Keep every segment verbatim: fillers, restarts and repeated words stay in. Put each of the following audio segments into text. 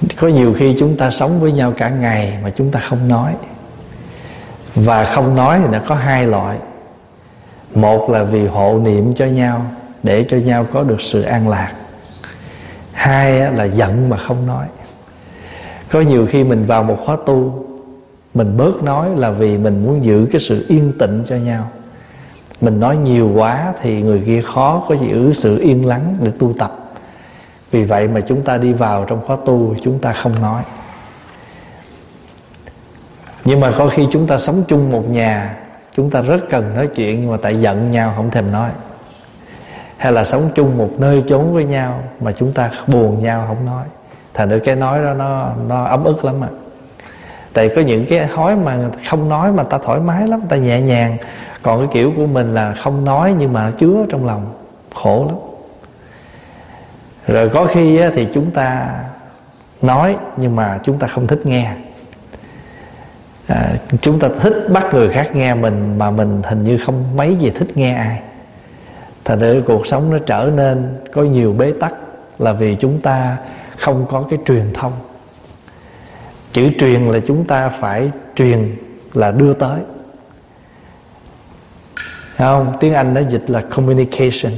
Có nhiều khi chúng ta sống với nhau cả ngày mà chúng ta không nói. Và không nói thì nó có hai loại. Một là vì hộ niệm cho nhau, để cho nhau có được sự an lạc. Hai là giận mà không nói. Có nhiều khi mình vào một khóa tu, mình bớt nói là vì mình muốn giữ cái sự yên tĩnh cho nhau. Mình nói nhiều quá thì người kia khó có giữ sự yên lắng để tu tập. Vì vậy mà chúng ta đi vào trong khóa tu, chúng ta không nói. Nhưng mà có khi chúng ta sống chung một nhà, chúng ta rất cần nói chuyện, nhưng mà tại giận nhau không thèm nói. Hay là sống chung một nơi chốn với nhau mà chúng ta buồn nhau không nói. Thành ra cái nói đó nó, nó ấm ức lắm ạ. Tại có những cái nói mà không nói mà ta thoải mái lắm, ta nhẹ nhàng. Còn cái kiểu của mình là không nói nhưng mà nó chứa trong lòng, khổ lắm. Rồi có khi thì chúng ta nói nhưng mà chúng ta không thích nghe. à, Chúng ta thích bắt người khác nghe mình, mà mình hình như không mấy gì thích nghe ai. Thành ra cuộc sống nó trở nên có nhiều bế tắc, là vì chúng ta không có cái truyền thông. Chữ truyền là chúng ta phải truyền là đưa tới, không? Tiếng Anh nó dịch là communication.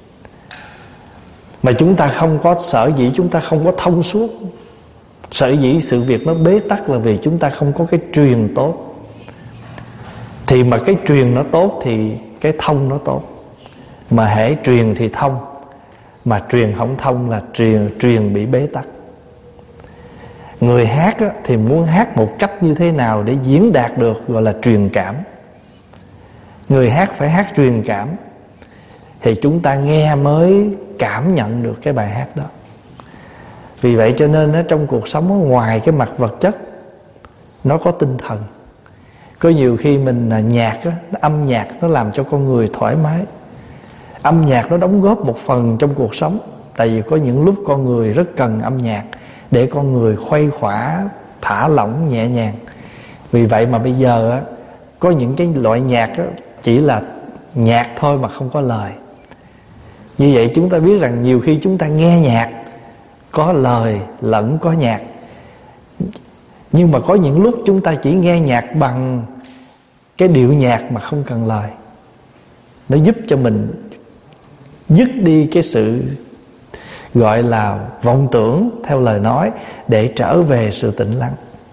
Mà chúng ta không có, sở dĩ chúng ta không có thông suốt, sở dĩ sự việc nó bế tắc là vì chúng ta không có cái truyền tốt. Thì mà cái truyền nó tốt thì cái thông nó tốt. Mà hễ truyền thì thông, mà truyền không thông là truyền, truyền bị bế tắc. Người hát á, thì muốn hát một cách như thế nào để diễn đạt được, gọi là truyền cảm. Người hát phải hát truyền cảm, thì chúng ta nghe mới cảm nhận được cái bài hát đó. Vì vậy cho nên á, trong cuộc sống ngoài cái mặt vật chất, nó có tinh thần. Có nhiều khi mình là nhạc á, âm nhạc nó làm cho con người thoải mái. Âm nhạc nó đóng góp một phần trong cuộc sống. Tại vì có những lúc con người rất cần âm nhạc để con người khuây khỏa, thả lỏng, nhẹ nhàng. Vì vậy mà bây giờ á, có những cái loại nhạc á, chỉ là nhạc thôi mà không có lời. Như vậy chúng ta biết rằng nhiều khi chúng ta nghe nhạc có lời lẫn có nhạc. Nhưng mà có những lúc chúng ta chỉ nghe nhạc bằng cái điệu nhạc mà không cần lời. Nó giúp cho mình dứt đi cái sự gọi là vọng tưởng theo lời nói, để trở về sự tĩnh lặng.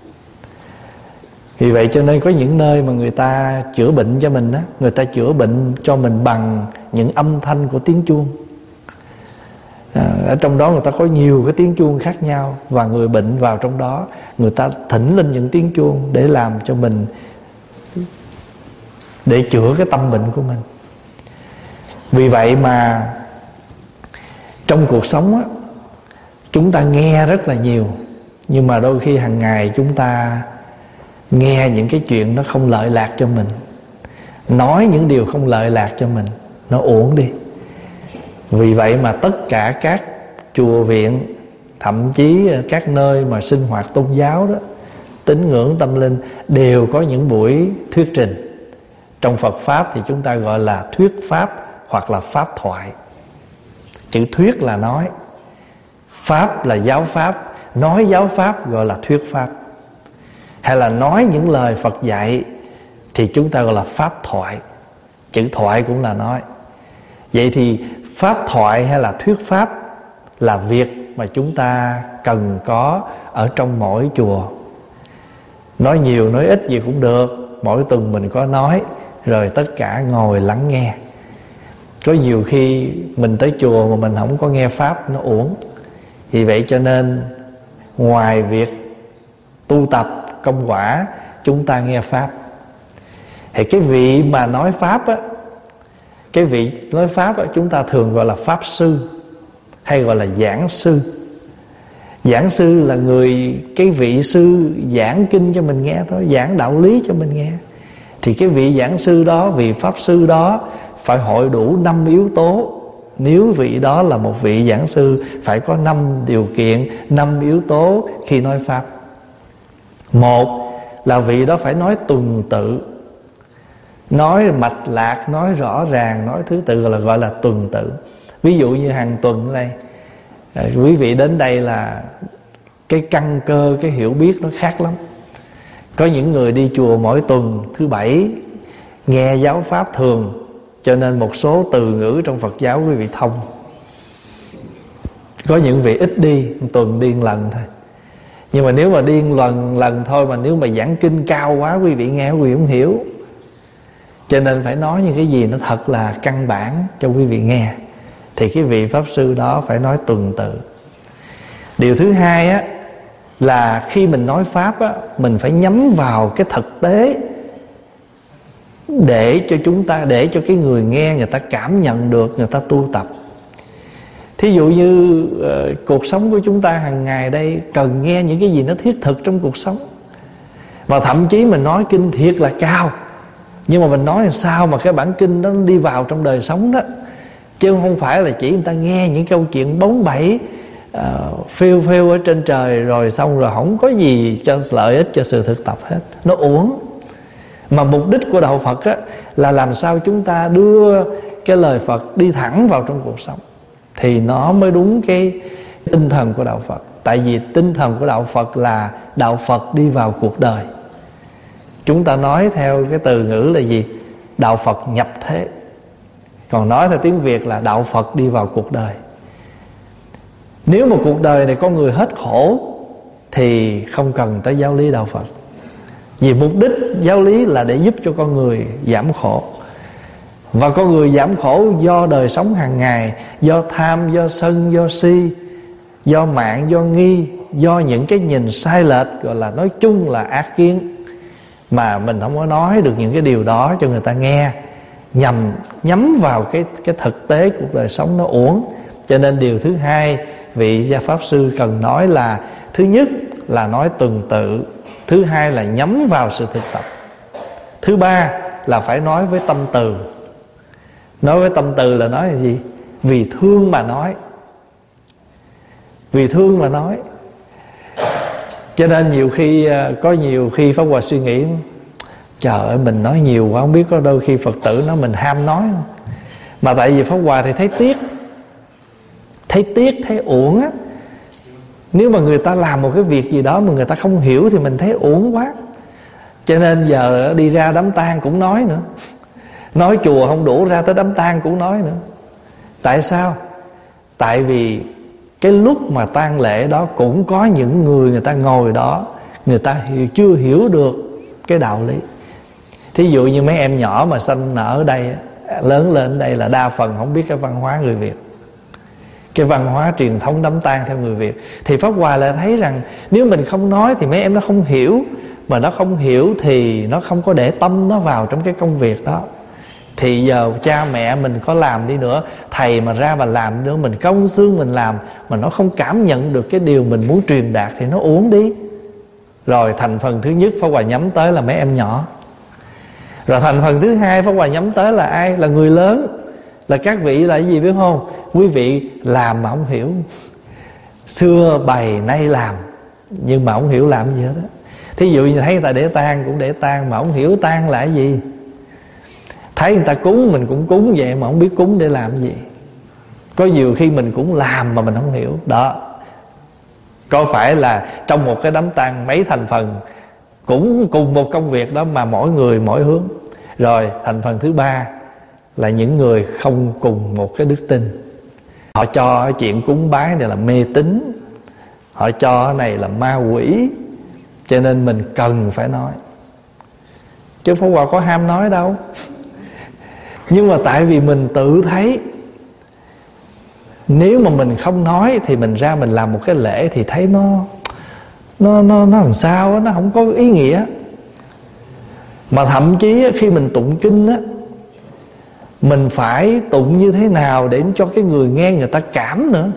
Vì vậy cho nên có những nơi mà người ta chữa bệnh cho mình á, người ta chữa bệnh cho mình bằng những âm thanh của tiếng chuông. à, Ở trong đó người ta có nhiều cái tiếng chuông khác nhau, và người bệnh vào trong đó, người ta thỉnh lên những tiếng chuông để làm cho mình, để chữa cái tâm bệnh của mình. Vì vậy mà trong cuộc sống á, chúng ta nghe rất là nhiều, nhưng mà đôi khi hàng ngày chúng ta nghe những cái chuyện nó không lợi lạc cho mình, nói những điều không lợi lạc cho mình, nó uổng đi. Vì vậy mà tất cả các chùa viện, thậm chí các nơi mà sinh hoạt tôn giáo đó, tín ngưỡng tâm linh, đều có những buổi thuyết trình. Trong Phật Pháp thì chúng ta gọi là thuyết Pháp hoặc là Pháp thoại. Chữ thuyết là nói, Pháp là giáo Pháp, nói giáo Pháp gọi là thuyết Pháp. Hay là nói những lời Phật dạy thì chúng ta gọi là Pháp thoại. Chữ thoại cũng là nói. Vậy thì Pháp thoại hay là thuyết Pháp là việc mà chúng ta cần có ở trong mỗi chùa. Nói nhiều nói ít gì cũng được, mỗi tuần mình có nói, rồi tất cả ngồi lắng nghe. Có nhiều khi mình tới chùa mà mình không có nghe Pháp, nó uổng. Vì vậy cho nên ngoài việc tu tập công quả, chúng ta nghe Pháp. Thì cái vị mà nói Pháp á, cái vị nói Pháp á, chúng ta thường gọi là Pháp sư, hay gọi là giảng sư. Giảng sư là người, cái vị sư giảng kinh cho mình nghe thôi, giảng đạo lý cho mình nghe. Thì cái vị giảng sư đó, vị Pháp sư đó phải hội đủ năm yếu tố. Nếu vị đó là một vị giảng sư, phải có năm điều kiện, năm yếu tố khi nói Pháp. Một là vị đó phải nói tuần tự, nói mạch lạc, nói rõ ràng, nói thứ tự, là gọi là tuần tự. Ví dụ như hàng tuần đây, quý vị đến đây là cái căn cơ, cái hiểu biết nó khác lắm. Có những người đi chùa mỗi tuần thứ bảy, nghe giáo pháp thường, cho nên một số từ ngữ trong Phật giáo quý vị thông. Có những vị ít đi, một tuần đi một lần thôi. Nhưng mà nếu mà đi một lần lần thôi, mà nếu mà giảng kinh cao quá, quý vị nghe quý vị không hiểu. Cho nên phải nói những cái gì nó thật là căn bản cho quý vị nghe. Thì cái vị Pháp Sư đó phải nói tuần tự. Điều thứ hai á, là khi mình nói Pháp á, mình phải nhắm vào cái thực tế, để cho chúng ta, để cho cái người nghe người ta cảm nhận được, người ta tu tập. Thí dụ như uh, cuộc sống của chúng ta hàng ngày đây cần nghe những cái gì nó thiết thực trong cuộc sống. Và thậm chí mình nói kinh thiệt là cao, nhưng mà mình nói làm sao mà cái bản kinh đó nó đi vào trong đời sống đó. Chứ không phải là chỉ người ta nghe những câu chuyện bóng bẩy, uh, phiêu phiêu ở trên trời, rồi xong rồi không có gì cho lợi ích cho sự thực tập hết. Nó uổng. Mà mục đích của Đạo Phật á, là làm sao chúng ta đưa cái lời Phật đi thẳng vào trong cuộc sống, thì nó mới đúng cái tinh thần của Đạo Phật. Tại vì tinh thần của Đạo Phật là Đạo Phật đi vào cuộc đời. Chúng ta nói theo cái từ ngữ là gì? Đạo Phật nhập thế. Còn nói theo tiếng Việt là Đạo Phật đi vào cuộc đời. Nếu mà cuộc đời này có người hết khổ thì không cần tới giáo lý Đạo Phật. Vì mục đích giáo lý là để giúp cho con người giảm khổ. Và con người giảm khổ do đời sống hàng ngày, do tham, do sân, do si, do mạng, do nghi, do những cái nhìn sai lệch, gọi là nói chung là ác kiến, mà mình không có nói được những cái điều đó cho người ta nghe, nhằm nhắm vào cái, cái thực tế của đời sống nó uổng. Cho nên điều thứ hai vị Gia Pháp Sư cần nói là, thứ nhất là nói tuần tự, thứ hai là nhắm vào sự thực tập, thứ ba là phải nói với tâm từ. Nói với tâm từ là nói là gì? Vì thương mà nói. Vì thương mà nói. Cho nên nhiều khi, có nhiều khi Pháp Hòa suy nghĩ, trời ơi mình nói nhiều quá, không biết có đôi khi Phật tử nói mình ham nói không. Mà tại vì Pháp Hòa thì thấy tiếc, Thấy tiếc, thấy uổng á. Nếu mà người ta làm một cái việc gì đó mà người ta không hiểu thì mình thấy uổng quá. Cho nên giờ đi ra đám tang cũng nói nữa. Nói chùa không đủ, ra tới đám tang cũng nói nữa. Tại sao? Tại vì cái lúc mà tang lễ đó cũng có những người người ta ngồi đó, người ta hiểu, chưa hiểu được cái đạo lý. Thí dụ như mấy em nhỏ mà sanh nở ở đây, lớn lên ở đây là đa phần không biết cái văn hóa người Việt, cái văn hóa truyền thống đám tang theo người Việt. Thì Pháp Hòa lại thấy rằng nếu mình không nói thì mấy em nó không hiểu. Mà nó không hiểu thì nó không có để tâm nó vào trong cái công việc đó. Thì giờ cha mẹ mình có làm đi nữa, thầy mà ra mà làm nữa, mình công xương mình làm, mà nó không cảm nhận được cái điều mình muốn truyền đạt thì nó uổng đi. Rồi thành phần thứ nhất Pháp Hòa nhắm tới là mấy em nhỏ. Rồi thành phần thứ hai Pháp Hòa nhắm tới là ai? Là người lớn. Là các vị là cái gì biết không? Quý vị làm mà không hiểu. Xưa bày nay làm, nhưng mà không hiểu làm gì hết đó. Thí dụ như thấy người ta để tang cũng để tang, mà không hiểu tang là cái gì. Thấy người ta cúng mình cũng cúng vậy, mà không biết cúng để làm gì. Có nhiều khi mình cũng làm mà mình không hiểu. Đó, có phải là trong một cái đám tang mấy thành phần cũng cùng một công việc đó, mà mỗi người mỗi hướng. Rồi thành phần thứ ba là những người không cùng một cái đức tin. Họ cho chuyện cúng bái này là mê tín, họ cho cái này là ma quỷ. Cho nên mình cần phải nói. Chứ Pháp Hòa có ham nói đâu. Nhưng mà tại vì mình tự thấy, nếu mà mình không nói thì mình ra mình làm một cái lễ thì thấy nó Nó nó nó làm sao đó, nó không có ý nghĩa. Mà thậm chí khi mình tụng kinh á, mình phải tụng như thế nào để cho cái người nghe người ta cảm nữa.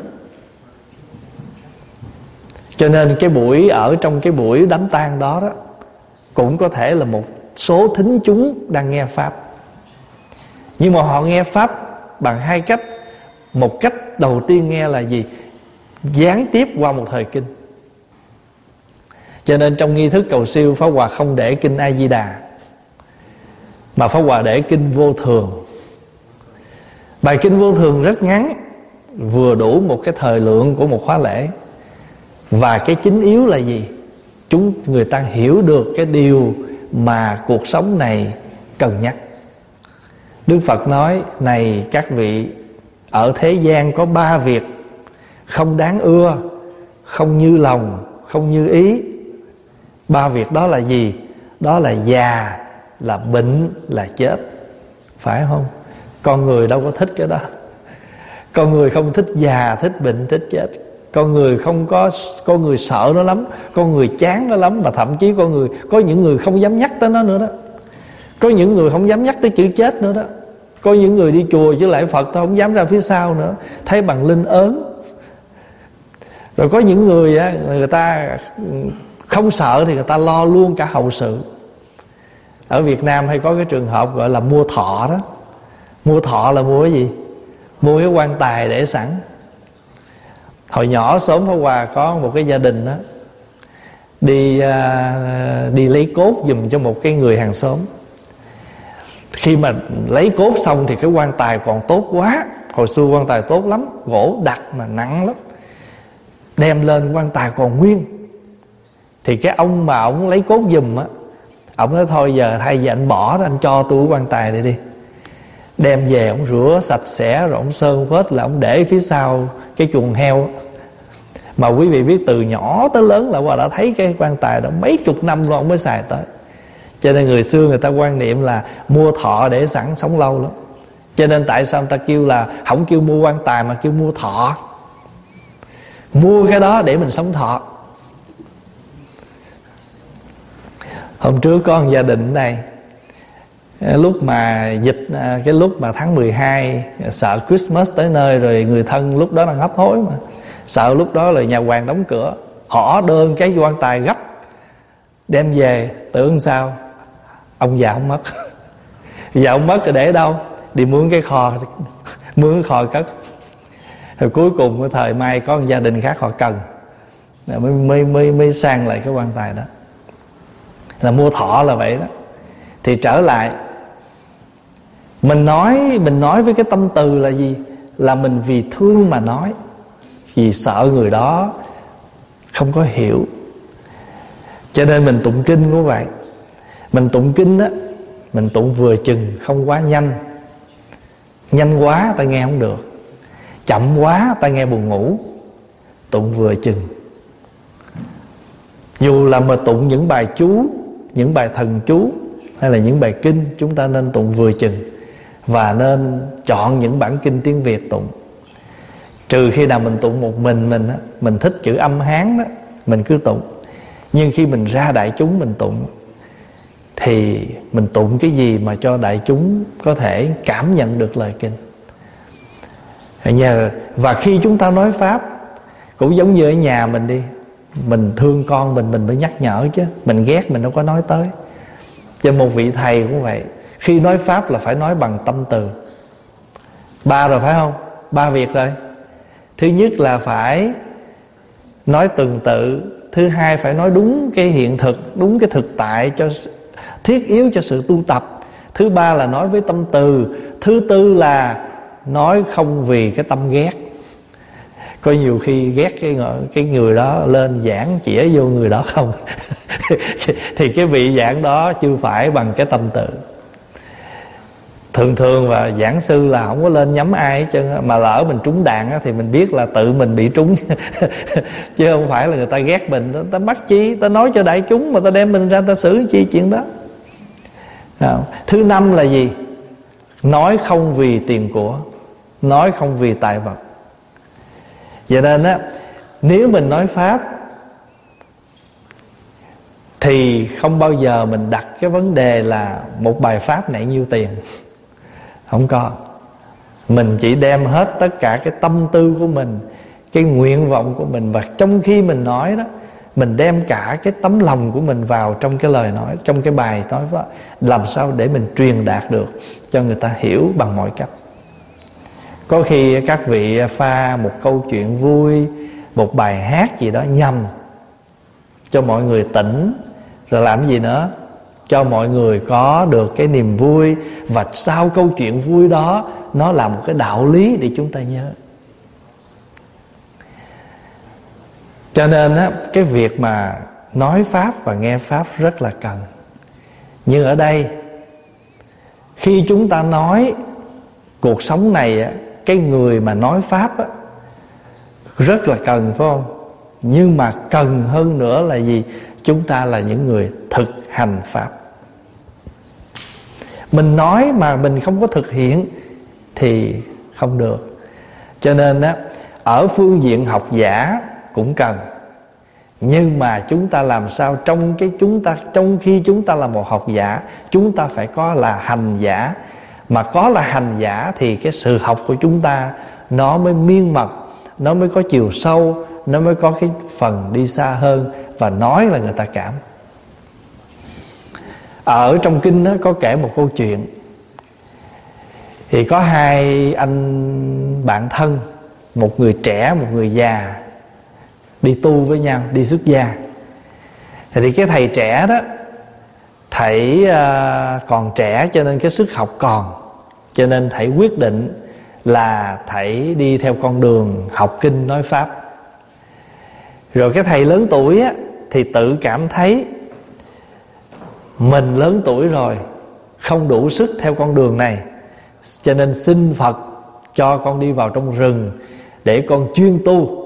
Cho nên cái buổi ở trong cái buổi đám tang đó đó cũng có thể là một số thính chúng đang nghe Pháp. Nhưng mà họ nghe Pháp bằng hai cách. Một cách đầu tiên nghe là gì? Gián tiếp qua một thời kinh. Cho nên trong nghi thức cầu siêu, Pháp Hòa không để kinh A Di Đà, mà Pháp Hòa để kinh Vô Thường. Bài kinh Vô Thường rất ngắn, vừa đủ một cái thời lượng của một khóa lễ. Và cái chính yếu là gì? Chúng người ta hiểu được cái điều mà cuộc sống này cần nhắc. Đức Phật nói: này các vị, ở thế gian có ba việc không đáng ưa, không như lòng, không như ý. Ba việc đó là gì? Đó là già, là bệnh, là chết. Phải không? Con người đâu có thích cái đó. Con người không thích già, thích bệnh, thích chết. Con người không có, con người sợ nó lắm, con người chán nó lắm. Và thậm chí con người, có những người không dám nhắc tới nó nữa đó. Có những người không dám nhắc tới chữ chết nữa đó. Có những người đi chùa chứ lạy Phật thôi không dám ra phía sau nữa, thấy bằng linh ớn. Rồi có những người á, người ta không sợ thì người ta lo luôn cả hậu sự. Ở Việt Nam hay có cái trường hợp gọi là mua thọ đó. Mua thọ là mua cái gì? Mua cái quan tài để sẵn. Hồi nhỏ xóm Pháp Hòa có một cái gia đình đó, Đi uh, đi lấy cốt giùm cho một cái người hàng xóm. Khi mà lấy cốt xong thì cái quan tài còn tốt quá. Hồi xưa quan tài tốt lắm, gỗ đặc mà nặng lắm. Đem lên quan tài còn nguyên. Thì cái ông mà ông lấy cốt giùm á, ông nói thôi giờ thay vì anh bỏ đó, anh cho tôi cái quan tài này đi. Đem về ông rửa sạch sẽ rồi ông sơn phết là ông để phía sau cái chuồng heo. Mà quý vị biết từ nhỏ tới lớn là qua đã thấy cái quan tài đó mấy chục năm rồi ông mới xài tới. Cho nên người xưa người ta quan niệm là mua thọ để sẵn sống lâu lắm. Cho nên tại sao người ta kêu là không kêu mua quan tài mà kêu mua thọ. Mua cái đó để mình sống thọ. Hôm trước có một gia đình ở đây, lúc mà dịch, cái lúc mà tháng mười hai, sợ Christmas tới nơi rồi, người thân lúc đó đang hấp hối mà, sợ lúc đó là nhà hoàng đóng cửa, họ đơn cái quan tài gấp đem về. Tưởng sao ông già ông mất. Giờ ông mất rồi để đâu? Đi mướn cái kho, mướn cái kho cất. Rồi cuối cùng cái thời mai có một gia đình khác họ cần, mới mới mới mới sang lại cái quan tài đó. Là mua thọ là vậy đó. Thì trở lại, mình nói mình nói với cái tâm từ là gì? Là mình vì thương mà nói, vì sợ người đó không có hiểu. Cho nên mình tụng kinh cũng vậy. Mình tụng kinh á, mình tụng vừa chừng, không quá nhanh. Nhanh quá ta nghe không được, chậm quá ta nghe buồn ngủ. Tụng vừa chừng. Dù là mà tụng những bài chú, những bài thần chú hay là những bài kinh, chúng ta nên tụng vừa chừng. Và nên chọn những bản kinh tiếng Việt tụng. Trừ khi nào mình tụng một mình mình á, mình thích chữ âm Hán đó, mình cứ tụng. Nhưng khi mình ra đại chúng mình tụng, thì mình tụng cái gì mà cho đại chúng có thể cảm nhận được lời kinh. Và khi chúng ta nói Pháp, cũng giống như ở nhà mình đi, mình thương con mình, mình phải nhắc nhở chứ. Mình ghét mình đâu có nói tới. Cho một vị thầy cũng vậy, khi nói Pháp là phải nói bằng tâm từ. Ba rồi phải không? Ba việc rồi. Thứ nhất là phải nói tuần tự. Thứ hai phải nói đúng cái hiện thực, đúng cái thực tại, cho thiết yếu cho sự tu tập. Thứ ba là nói với tâm từ. Thứ tư là nói không vì cái tâm ghét. Có nhiều khi ghét cái người, cái người đó lên giảng chĩa vô người đó không thì cái vị giảng đó chưa phải bằng cái tâm từ. Thường thường và giảng sư là không có lên nhắm ai hết trơn. Mà lỡ mình trúng đạn thì mình biết là tự mình bị trúng chứ không phải là người ta ghét mình. Ta bắt chi, ta nói cho đại chúng mà ta đem mình ra ta xử chi chuyện đó. Thứ năm là gì? Nói không vì tiền của, nói không vì tài vật. Vậy nên á, nếu mình nói Pháp thì không bao giờ mình đặt cái vấn đề là một bài Pháp này nhiêu tiền. Không có. Mình chỉ đem hết tất cả cái tâm tư của mình, cái nguyện vọng của mình. Và trong khi mình nói đó, mình đem cả cái tấm lòng của mình vào trong cái lời nói, trong cái bài nói đó, làm sao để mình truyền đạt được cho người ta hiểu bằng mọi cách. Có khi các vị pha một câu chuyện vui, một bài hát gì đó nhằm cho mọi người tỉnh. Rồi làm gì nữa? Cho mọi người có được cái niềm vui. Và sau câu chuyện vui đó, nó là một cái đạo lý để chúng ta nhớ. Cho nên á, cái việc mà nói Pháp và nghe Pháp rất là cần. Nhưng ở đây, khi chúng ta nói cuộc sống này á, cái người mà nói Pháp á, rất là cần, phải không? Nhưng mà cần hơn nữa là gì? Chúng ta là những người thực hành Pháp. Mình nói mà mình không có thực hiện thì không được. Cho nên á, ở phương diện học giả cũng cần. Nhưng mà chúng ta làm sao trong cái chúng ta trong khi chúng ta là một học giả, chúng ta phải có là hành giả. Mà có là hành giả thì cái sự học của chúng ta nó mới miên mật, nó mới có chiều sâu, nó mới có cái phần đi xa hơn, và nói là người ta cảm. Ở trong kinh đó có kể một câu chuyện. Thì có hai anh bạn thân, một người trẻ, một người già, đi tu với nhau, đi xuất gia. Thì cái thầy trẻ đó, thầy uh, còn trẻ cho nên cái sức học còn, cho nên thầy quyết định là thầy đi theo con đường học kinh nói Pháp. Rồi cái thầy lớn tuổi á, thì tự cảm thấy mình lớn tuổi rồi, không đủ sức theo con đường này, cho nên xin Phật cho con đi vào trong rừng để con chuyên tu.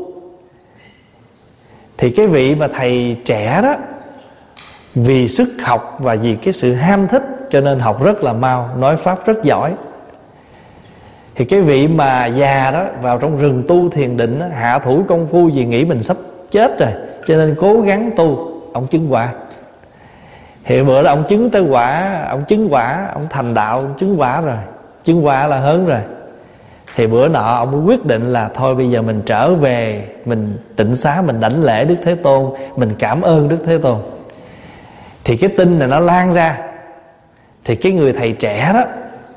Thì cái vị mà thầy trẻ đó, vì sức học và vì cái sự ham thích cho nên học rất là mau, nói Pháp rất giỏi. Thì cái vị mà già đó vào trong rừng tu thiền định đó, hạ thủ công phu vì nghĩ mình sắp chết rồi, cho nên cố gắng tu. Ông chứng quả. Thì bữa đó ông chứng tới quả, ông chứng quả, ông thành đạo, ông chứng quả rồi, chứng quả là hớn rồi. Thì bữa nọ ông mới quyết định là thôi bây giờ mình trở về, mình tịnh xá, mình đảnh lễ Đức Thế Tôn, mình cảm ơn Đức Thế Tôn. Thì cái tin này nó lan ra. Thì cái người thầy trẻ đó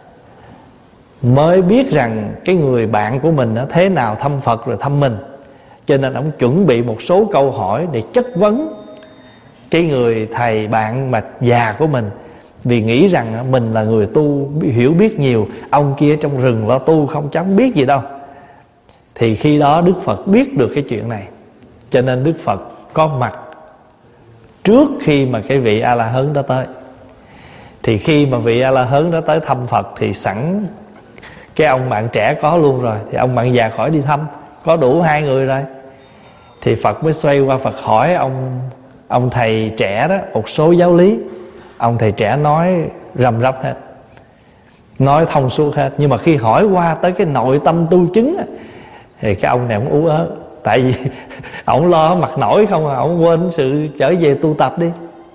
mới biết rằng cái người bạn của mình đó thế nào thăm Phật rồi thăm mình. Cho nên ông chuẩn bị một số câu hỏi để chất vấn cái người thầy bạn mà già của mình. Vì nghĩ rằng mình là người tu hiểu biết nhiều, ông kia trong rừng lo tu không chẳng biết gì đâu. Thì khi đó Đức Phật biết được cái chuyện này, cho nên Đức Phật có mặt trước khi mà cái vị A-la-hớn đó tới. Thì khi mà vị A-la-hớn đó tới thăm Phật thì sẵn cái ông bạn trẻ có luôn rồi, thì ông bạn già khỏi đi thăm, có đủ hai người rồi. Thì Phật mới xoay qua Phật hỏi ông ông thầy trẻ đó một số giáo lý. Ông thầy trẻ nói răm rắp hết, nói thông suốt hết. Nhưng mà khi hỏi qua tới cái nội tâm tu chứng thì cái ông này ông ú ớ. Tại vì ông lo mặt nổi không à, ông quên sự trở về tu tập đi.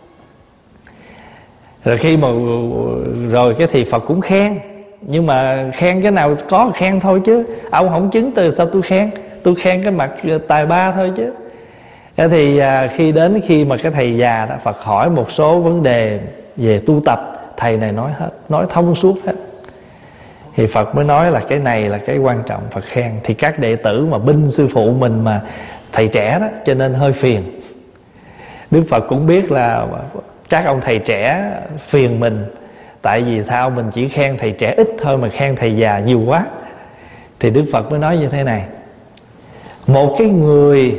Rồi khi mà rồi cái thì Phật cũng khen. Nhưng mà khen cái nào có khen thôi chứ, ông không chứng từ sao tôi khen. Tôi khen cái mặt tài ba thôi chứ. Thế thì à, khi đến khi mà cái thầy già đó, Phật hỏi một số vấn đề về tu tập, thầy này nói hết, nói thông suốt hết. Thì Phật mới nói là cái này là cái quan trọng, Phật khen. Thì các đệ tử mà binh sư phụ mình mà thầy trẻ đó, cho nên hơi phiền. Đức Phật cũng biết là các ông thầy trẻ phiền mình. Tại vì sao mình chỉ khen thầy trẻ ít thôi mà khen thầy già nhiều quá. Thì Đức Phật mới nói như thế này: một cái người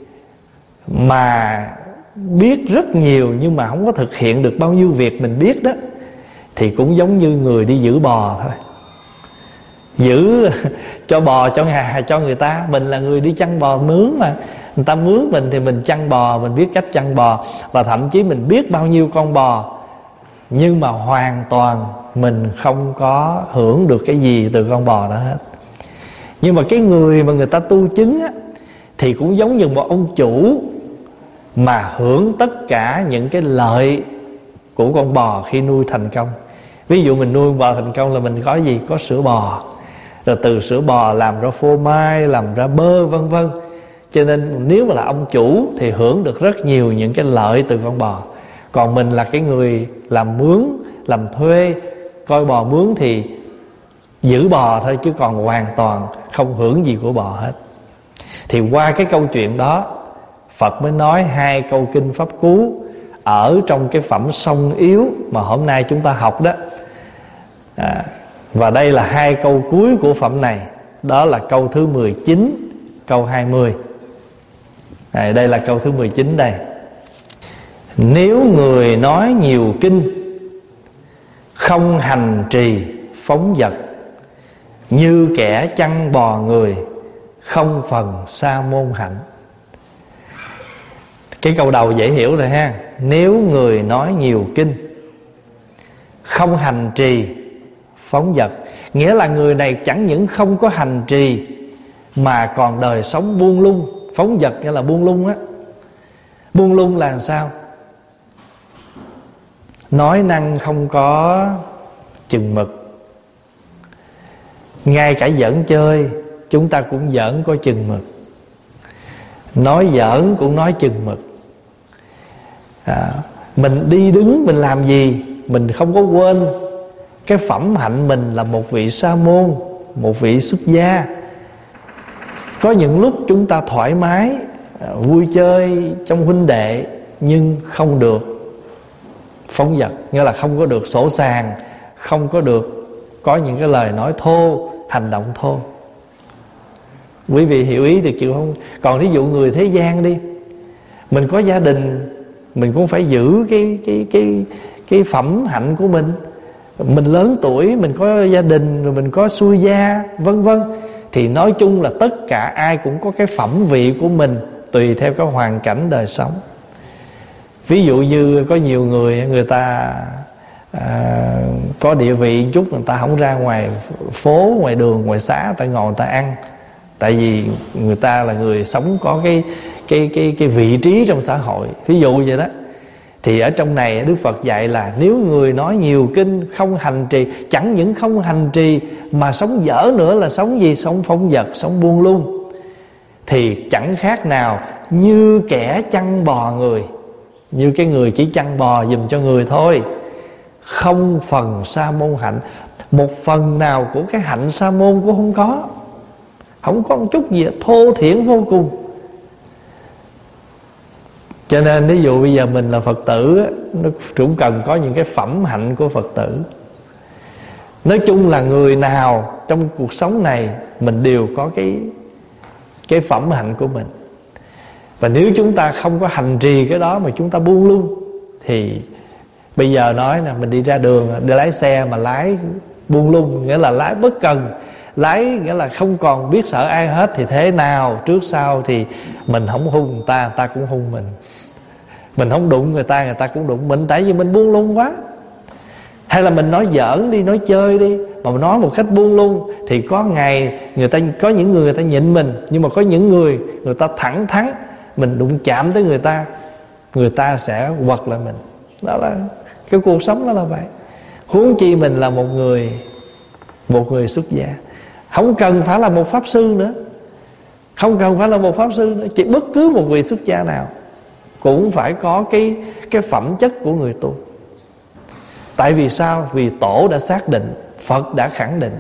mà biết rất nhiều nhưng mà không có thực hiện được bao nhiêu việc mình biết đó, thì cũng giống như người đi giữ bò thôi. Giữ cho bò cho ngà cho người ta. Mình là người đi chăn bò mướn mà, người ta mướn mình thì mình chăn bò, mình biết cách chăn bò, và thậm chí mình biết bao nhiêu con bò, nhưng mà hoàn toàn mình không có hưởng được cái gì từ con bò đó hết. Nhưng mà cái người mà người ta tu chứng á, thì cũng giống như một ông chủ mà hưởng tất cả những cái lợi của con bò khi nuôi thành công. Ví dụ mình nuôi bò thành công là mình có gì? Có sữa bò, rồi từ sữa bò làm ra phô mai, làm ra bơ vân vân. Cho nên nếu mà là ông chủ thì hưởng được rất nhiều những cái lợi từ con bò. Còn mình là cái người làm mướn, làm thuê, coi bò mướn thì giữ bò thôi, chứ còn hoàn toàn không hưởng gì của bò hết. Thì qua cái câu chuyện đó, Phật mới nói hai câu kinh pháp cú ở trong cái phẩm Song Yếu mà hôm nay chúng ta học đó. à, Và đây là hai câu cuối của phẩm này. Đó là câu thứ mười chín, câu hai mươi. à, đây là câu thứ mười chín đây. Nếu người nói nhiều kinh, không hành trì phóng dật, như kẻ chăn bò người, không phần sa môn hạnh. Cái câu đầu dễ hiểu rồi ha. Nếu người nói nhiều kinh, không hành trì phóng dật, nghĩa là người này chẳng những không có hành trì mà còn đời sống buông lung. Phóng dật nghĩa là buông lung á. Buông lung là sao? Nói năng không có chừng mực. Ngay cả giỡn chơi chúng ta cũng giỡn có chừng mực, nói giỡn cũng nói chừng mực. à, Mình đi đứng mình làm gì mình không có quên cái phẩm hạnh mình là một vị sa môn, một vị xuất gia. Có những lúc chúng ta thoải mái vui chơi trong huynh đệ, nhưng không được phóng dật, nghĩa là không có được sỗ sàng, không có được có những cái lời nói thô, hành động thô. Quý vị hiểu ý được chịu không? Còn ví dụ người thế gian đi, mình có gia đình, mình cũng phải giữ cái cái cái cái phẩm hạnh của mình. Mình lớn tuổi, mình có gia đình, rồi mình có xuôi gia, vân vân. Thì nói chung là tất cả ai cũng có cái phẩm vị của mình, tùy theo cái hoàn cảnh đời sống. Ví dụ như có nhiều người, người ta à, có địa vị chút, người ta không ra ngoài phố, ngoài đường, ngoài xã, người ta ngồi người ta ăn. Tại vì người ta là người sống có cái cái cái cái vị trí trong xã hội, ví dụ vậy đó. Thì ở trong này Đức Phật dạy là nếu người nói nhiều kinh, không hành trì, chẳng những không hành trì mà sống dở nữa là sống gì? Sống phóng dật, sống buông lung, thì chẳng khác nào như kẻ chăn bò người. Như cái người chỉ chăn bò giùm cho người thôi, không phần sa môn hạnh. Một phần nào của cái hạnh sa môn cũng không có. Không có một chút gì, thô thiển vô cùng. Cho nên ví dụ bây giờ mình là Phật tử, nó cũng cần có những cái phẩm hạnh của Phật tử. Nói chung là người nào trong cuộc sống này mình đều có cái cái phẩm hạnh của mình. Và nếu chúng ta không có hành trì cái đó mà chúng ta buông lung, thì bây giờ nói là mình đi ra đường, đi lái xe mà lái buông lung, nghĩa là lái bất cần, lái nghĩa là không còn biết sợ ai hết, thì thế nào trước sau thì mình không hung người ta, người ta cũng hung mình. Mình không đụng người ta, người ta cũng đụng mình, tại vì mình buông lung quá. Hay là mình nói giỡn đi, nói chơi đi, mà mình nói một cách buông lung, thì có ngày người ta, có những người người ta nhịn mình, nhưng mà có những người người ta thẳng thắn, mình đụng chạm tới người ta, người ta sẽ quật lại mình. Đó là cái cuộc sống, đó là vậy. Huống chi mình là một người Một người xuất gia, không cần phải là một pháp sư nữa, không cần phải là một pháp sư nữa, chỉ bất cứ một vị xuất gia nào cũng phải có cái cái phẩm chất của người tu. Tại vì sao? Vì Tổ đã xác định, Phật đã khẳng định.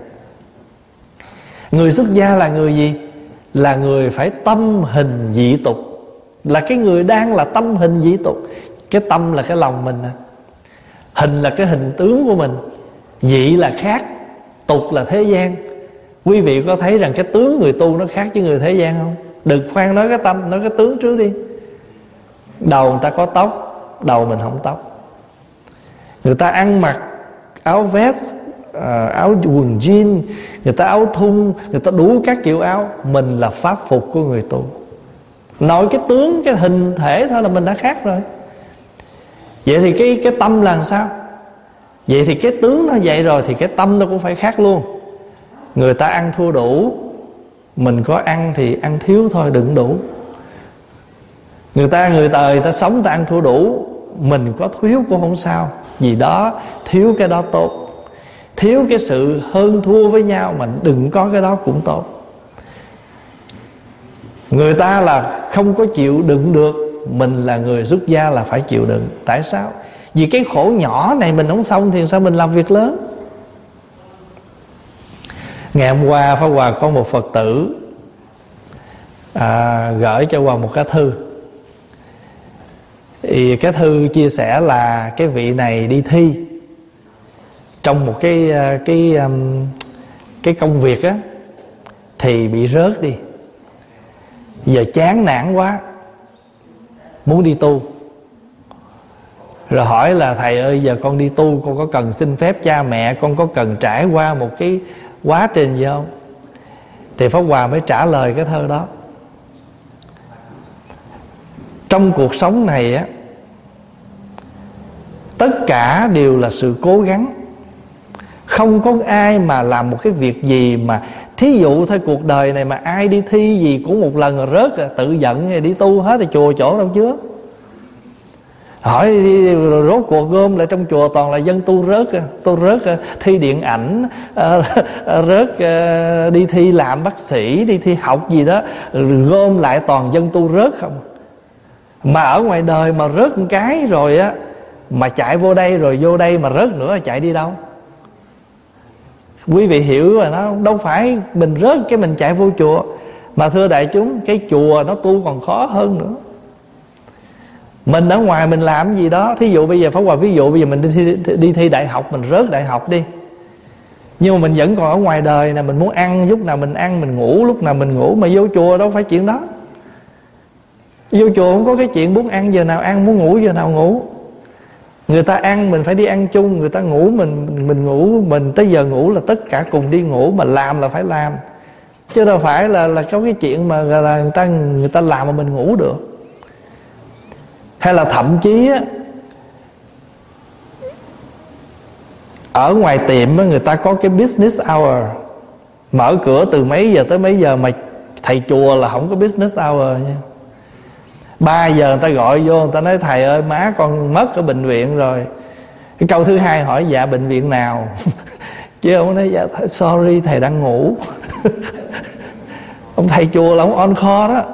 Người xuất gia là người gì? Là người phải tâm hình dị tục, là cái người đang là tâm hình dị tục. Cái tâm là cái lòng mình, hình là cái hình tướng của mình, dị là khác, tục là thế gian. Quý vị có thấy rằng cái tướng người tu nó khác với người thế gian không? Đừng khoan nói cái tâm, nói cái tướng trước đi. Đầu người ta có tóc, đầu mình không tóc. Người ta ăn mặc áo vest, áo quần jean, người ta áo thun, người ta đủ các kiểu áo. Mình là pháp phục của người tu. Nói cái tướng, cái hình thể thôi là mình đã khác rồi. Vậy thì cái, cái tâm là sao? Vậy thì cái tướng nó vậy rồi, thì cái tâm nó cũng phải khác luôn. Người ta ăn thua đủ, mình có ăn thì ăn thiếu thôi, đừng đủ. Người ta người ta, người ta sống, người ta ăn thua đủ, mình có thiếu cũng không sao. Vì đó thiếu cái đó tốt. Thiếu cái sự hơn thua với nhau, mà đừng có cái đó cũng tốt. Người ta là không có chịu đựng được, mình là người xuất gia là phải chịu đựng. Tại sao? Vì cái khổ nhỏ này mình không xong thì sao mình làm việc lớn. Ngày hôm qua Pháp Hòa có một Phật tử à, gửi cho Hòa một cái thư. Thì cái thư chia sẻ là cái vị này đi thi trong một cái cái cái công việc á, thì bị rớt đi. Giờ chán nản quá, muốn đi tu. Rồi hỏi là thầy ơi, giờ con đi tu con có cần xin phép cha mẹ, con có cần trải qua một cái quá trình gì không? Thì Pháp Hòa mới trả lời cái thơ đó. Trong cuộc sống này á, tất cả đều là sự cố gắng. Không có ai mà làm một cái việc gì mà, thí dụ thôi, cuộc đời này mà ai đi thi gì cũng một lần rồi rớt rồi, tự giận rồi đi tu hết thì chùa chỗ đâu chứa. Hỏi đi, rồi rốt cuộc gom lại trong chùa toàn là dân tu rớt, tu rớt thi điện ảnh, rớt đi thi làm bác sĩ, đi thi học gì đó, gom lại toàn dân tu rớt không. Mà ở ngoài đời mà rớt một cái rồi á, mà chạy vô đây rồi vô đây mà rớt nữa, chạy đi đâu? Quý vị hiểu rồi, nó đâu phải mình rớt cái mình chạy vô chùa. Mà thưa đại chúng, cái chùa nó tu còn khó hơn nữa. Mình ở ngoài mình làm gì đó, thí dụ bây giờ Pháp Hòa ví dụ bây giờ mình đi thi, đi thi đại học, mình rớt đại học đi, nhưng mà mình vẫn còn ở ngoài đời nè, mình muốn ăn lúc nào mình ăn, mình ngủ lúc nào mình ngủ. Mà vô chùa đâu phải chuyện đó. Vô chùa không có cái chuyện muốn ăn giờ nào ăn, muốn ngủ giờ nào ngủ. Người ta ăn mình phải đi ăn chung, người ta ngủ mình mình ngủ, mình tới giờ ngủ là tất cả cùng đi ngủ, mà làm là phải làm, chứ đâu phải là là có cái chuyện mà là người ta người ta làm mà mình ngủ được. Hay là thậm chí á, ở ngoài tiệm á, người ta có cái business hour, mở cửa từ mấy giờ tới mấy giờ, mà thầy chùa là không có business hour nha. Ba giờ người ta gọi vô, người ta nói thầy ơi má con mất ở bệnh viện rồi. Cái câu thứ hai hỏi dạ bệnh viện nào? Chứ ông nói dạ sorry thầy đang ngủ. Ông thầy chùa là ông on call đó.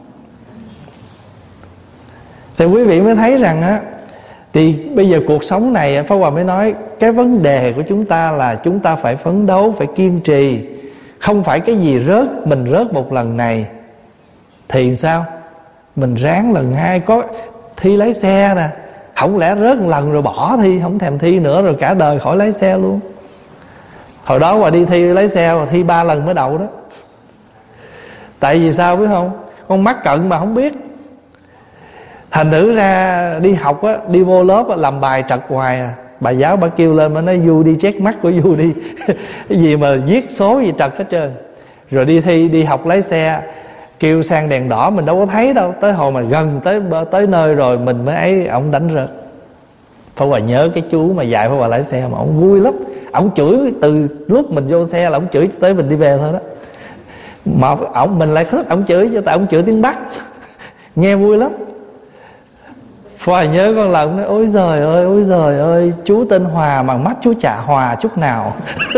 Thì quý vị mới thấy rằng á, thì bây giờ cuộc sống này Pháp Hòa mới nói, cái vấn đề của chúng ta là chúng ta phải phấn đấu, phải kiên trì. Không phải cái gì rớt, mình rớt một lần này thì sao? Mình ráng lần hai. Có thi lái xe nè, không lẽ rớt một lần rồi bỏ thi, không thèm thi nữa, rồi cả đời khỏi lái xe luôn. Hồi đó Hòa đi thi lái xe, Hòa thi ba lần mới đậu đó. Tại vì sao biết không? Con mắc cận mà không biết. Thành thử ra đi học á, đi vô lớp á, làm bài trật hoài à. Bà giáo bà kêu lên, bà nói Du đi check mắt của Du đi. Cái gì mà viết số gì trật hết trơn. Rồi đi thi, đi học lái xe, kêu sang đèn đỏ mình đâu có thấy đâu. Tới hồi mà gần tới tới nơi rồi mình mới ấy, ổng đánh rớt. Pháp Hòa nhớ cái chú mà dạy Pháp Hòa lái xe mà ổng vui lắm. Ổng chửi từ lúc mình vô xe là ổng chửi tới mình đi về thôi đó. Mà ổng mình lại thích ổng chửi, cho tại ổng chửi tiếng Bắc. Nghe vui lắm. Pháp Hòa nhớ con lần nói ôi giời ơi, ôi giời ơi, chú tên Hòa mà mắt chú chả hòa chút nào.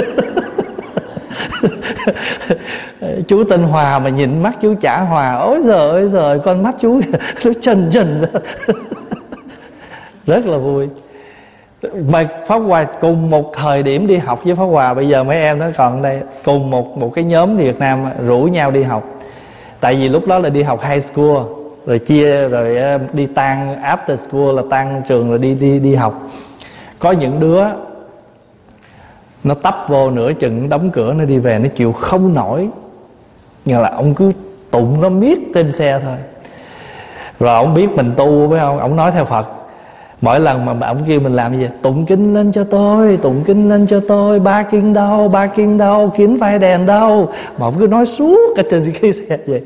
Chú tên Hòa mà nhìn mắt chú chả hòa. Ôi giời ơi giời, con mắt chú nó trần trần ra. Rất là vui. Mà Pháp Hòa cùng một thời điểm đi học với Pháp Hòa, bây giờ mấy em nó còn ở đây, cùng một một cái nhóm Việt Nam rủ nhau đi học. Tại vì lúc đó là đi học high school, rồi chia rồi đi tan after school là tan trường rồi đi đi đi học. Có những đứa nó tấp vô nửa chừng đóng cửa nó đi về, nó chịu không nổi. Nghĩa là ông cứ tụng nó miết trên xe thôi. Rồi ông biết mình tu phải không? Ông nói theo Phật. Mỗi lần mà ông kêu mình làm gì, tụng kinh lên cho tôi, tụng kinh lên cho tôi, ba kinh đâu, ba kinh đâu, kiến phai đèn đâu. Mà ông cứ nói suốt cả trên cái xe vậy.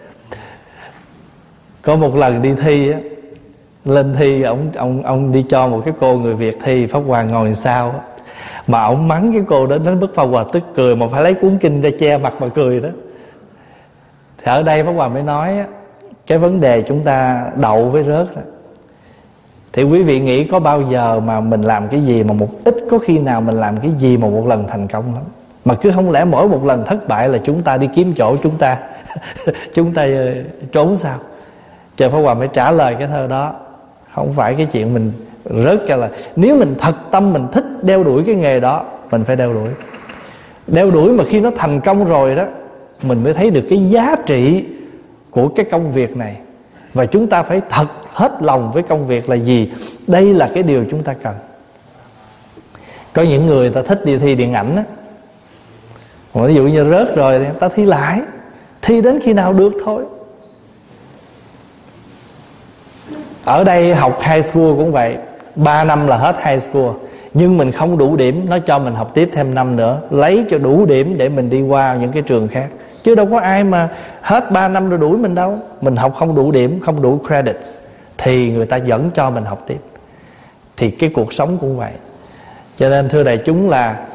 Có một lần đi thi á, lên thi ông ông ông đi cho một cái cô người Việt thi, Pháp Hòa ngồi sau á. Mà ông mắng cái cô đó, đến mức Pháp Hòa tức cười, mà phải lấy cuốn kinh ra che mặt mà cười đó. Thì ở đây Pháp Hòa mới nói á, cái vấn đề chúng ta đậu với rớt đó. Thì quý vị nghĩ có bao giờ mà mình làm cái gì mà một ít có khi nào mình làm cái gì mà một lần thành công lắm. Mà cứ không lẽ mỗi một lần thất bại là chúng ta đi kiếm chỗ chúng ta chúng ta trốn sao? Trời, Pháp Hòa mới trả lời cái thơ đó. Không phải cái chuyện mình rớt cho là, nếu mình thật tâm mình thích đeo đuổi cái nghề đó, mình phải đeo đuổi. Đeo đuổi mà khi nó thành công rồi đó, mình mới thấy được cái giá trị của cái công việc này. Và chúng ta phải thật hết lòng với công việc là gì? Đây là cái điều chúng ta cần. Có những người ta thích đi thi điện ảnh á, ví dụ như rớt rồi thì ta thi lại, thi đến khi nào được thôi. Ở đây học high school cũng vậy, ba năm là hết high school. Nhưng mình không đủ điểm, nó cho mình học tiếp thêm năm nữa, lấy cho đủ điểm để mình đi qua những cái trường khác. Chứ đâu có ai mà hết ba năm rồi đuổi mình đâu. Mình học không đủ điểm, không đủ credits thì người ta vẫn cho mình học tiếp. Thì cái cuộc sống cũng vậy. Cho nên thưa đại chúng là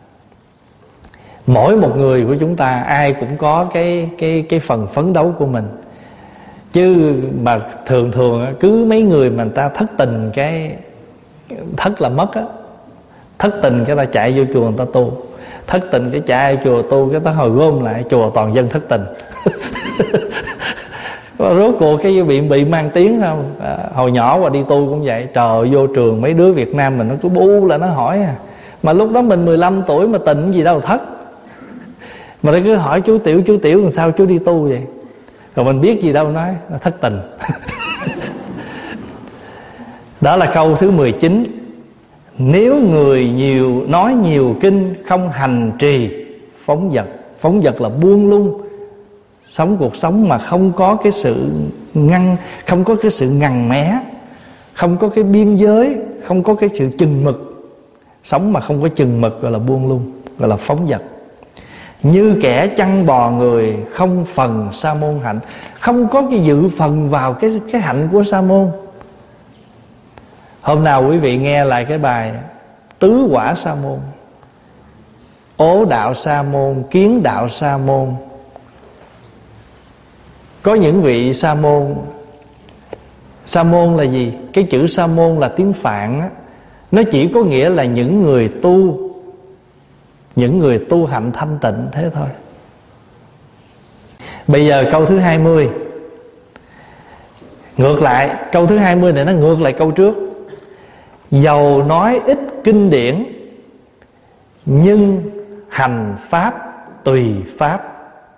mỗi một người của chúng ta ai cũng có cái cái cái phần phấn đấu của mình. Chứ mà thường thường cứ mấy người mà người ta thất tình cái thất là mất á, thất tình cái ta chạy vô chùa người ta tu, thất tình cái chạy vô chùa tu cái ta hồi gom lại chùa toàn dân thất tình. Rốt cuộc cái bị bị mang tiếng không. À, hồi nhỏ qua đi tu cũng vậy, trời, vô trường mấy đứa Việt Nam mình nó cứ bu là nó hỏi à. Mà lúc đó mình mười lăm tuổi mà tình gì đâu thất. Mà nó cứ hỏi chú Tiểu, chú Tiểu làm sao chú đi tu vậy? Rồi mình biết gì đâu nói nó thất tình. Đó là câu thứ mười chín. Nếu người nhiều nói nhiều kinh, không hành trì phóng dật. Phóng dật là buông lung, sống cuộc sống mà không có cái sự ngăn, không có cái sự ngằn mé, không có cái biên giới, không có cái sự chừng mực. Sống mà không có chừng mực gọi là buông lung, gọi là phóng dật. Như kẻ chăn bò người, không phần sa môn hạnh. Không có cái dự phần vào cái, cái hạnh của sa môn. Hôm nào quý vị nghe lại cái bài Tứ quả sa môn, Ố đạo sa môn, Kiến đạo sa môn. Có những vị sa môn. Sa môn là gì? Cái chữ sa môn là tiếng Phạn á. Nó chỉ có nghĩa là những người tu, những người tu hạnh thanh tịnh, thế thôi. Bây giờ câu thứ hai mươi. Ngược lại, câu thứ hai mươi này nó ngược lại câu trước. Dầu nói ít kinh điển, nhưng hành pháp tùy pháp.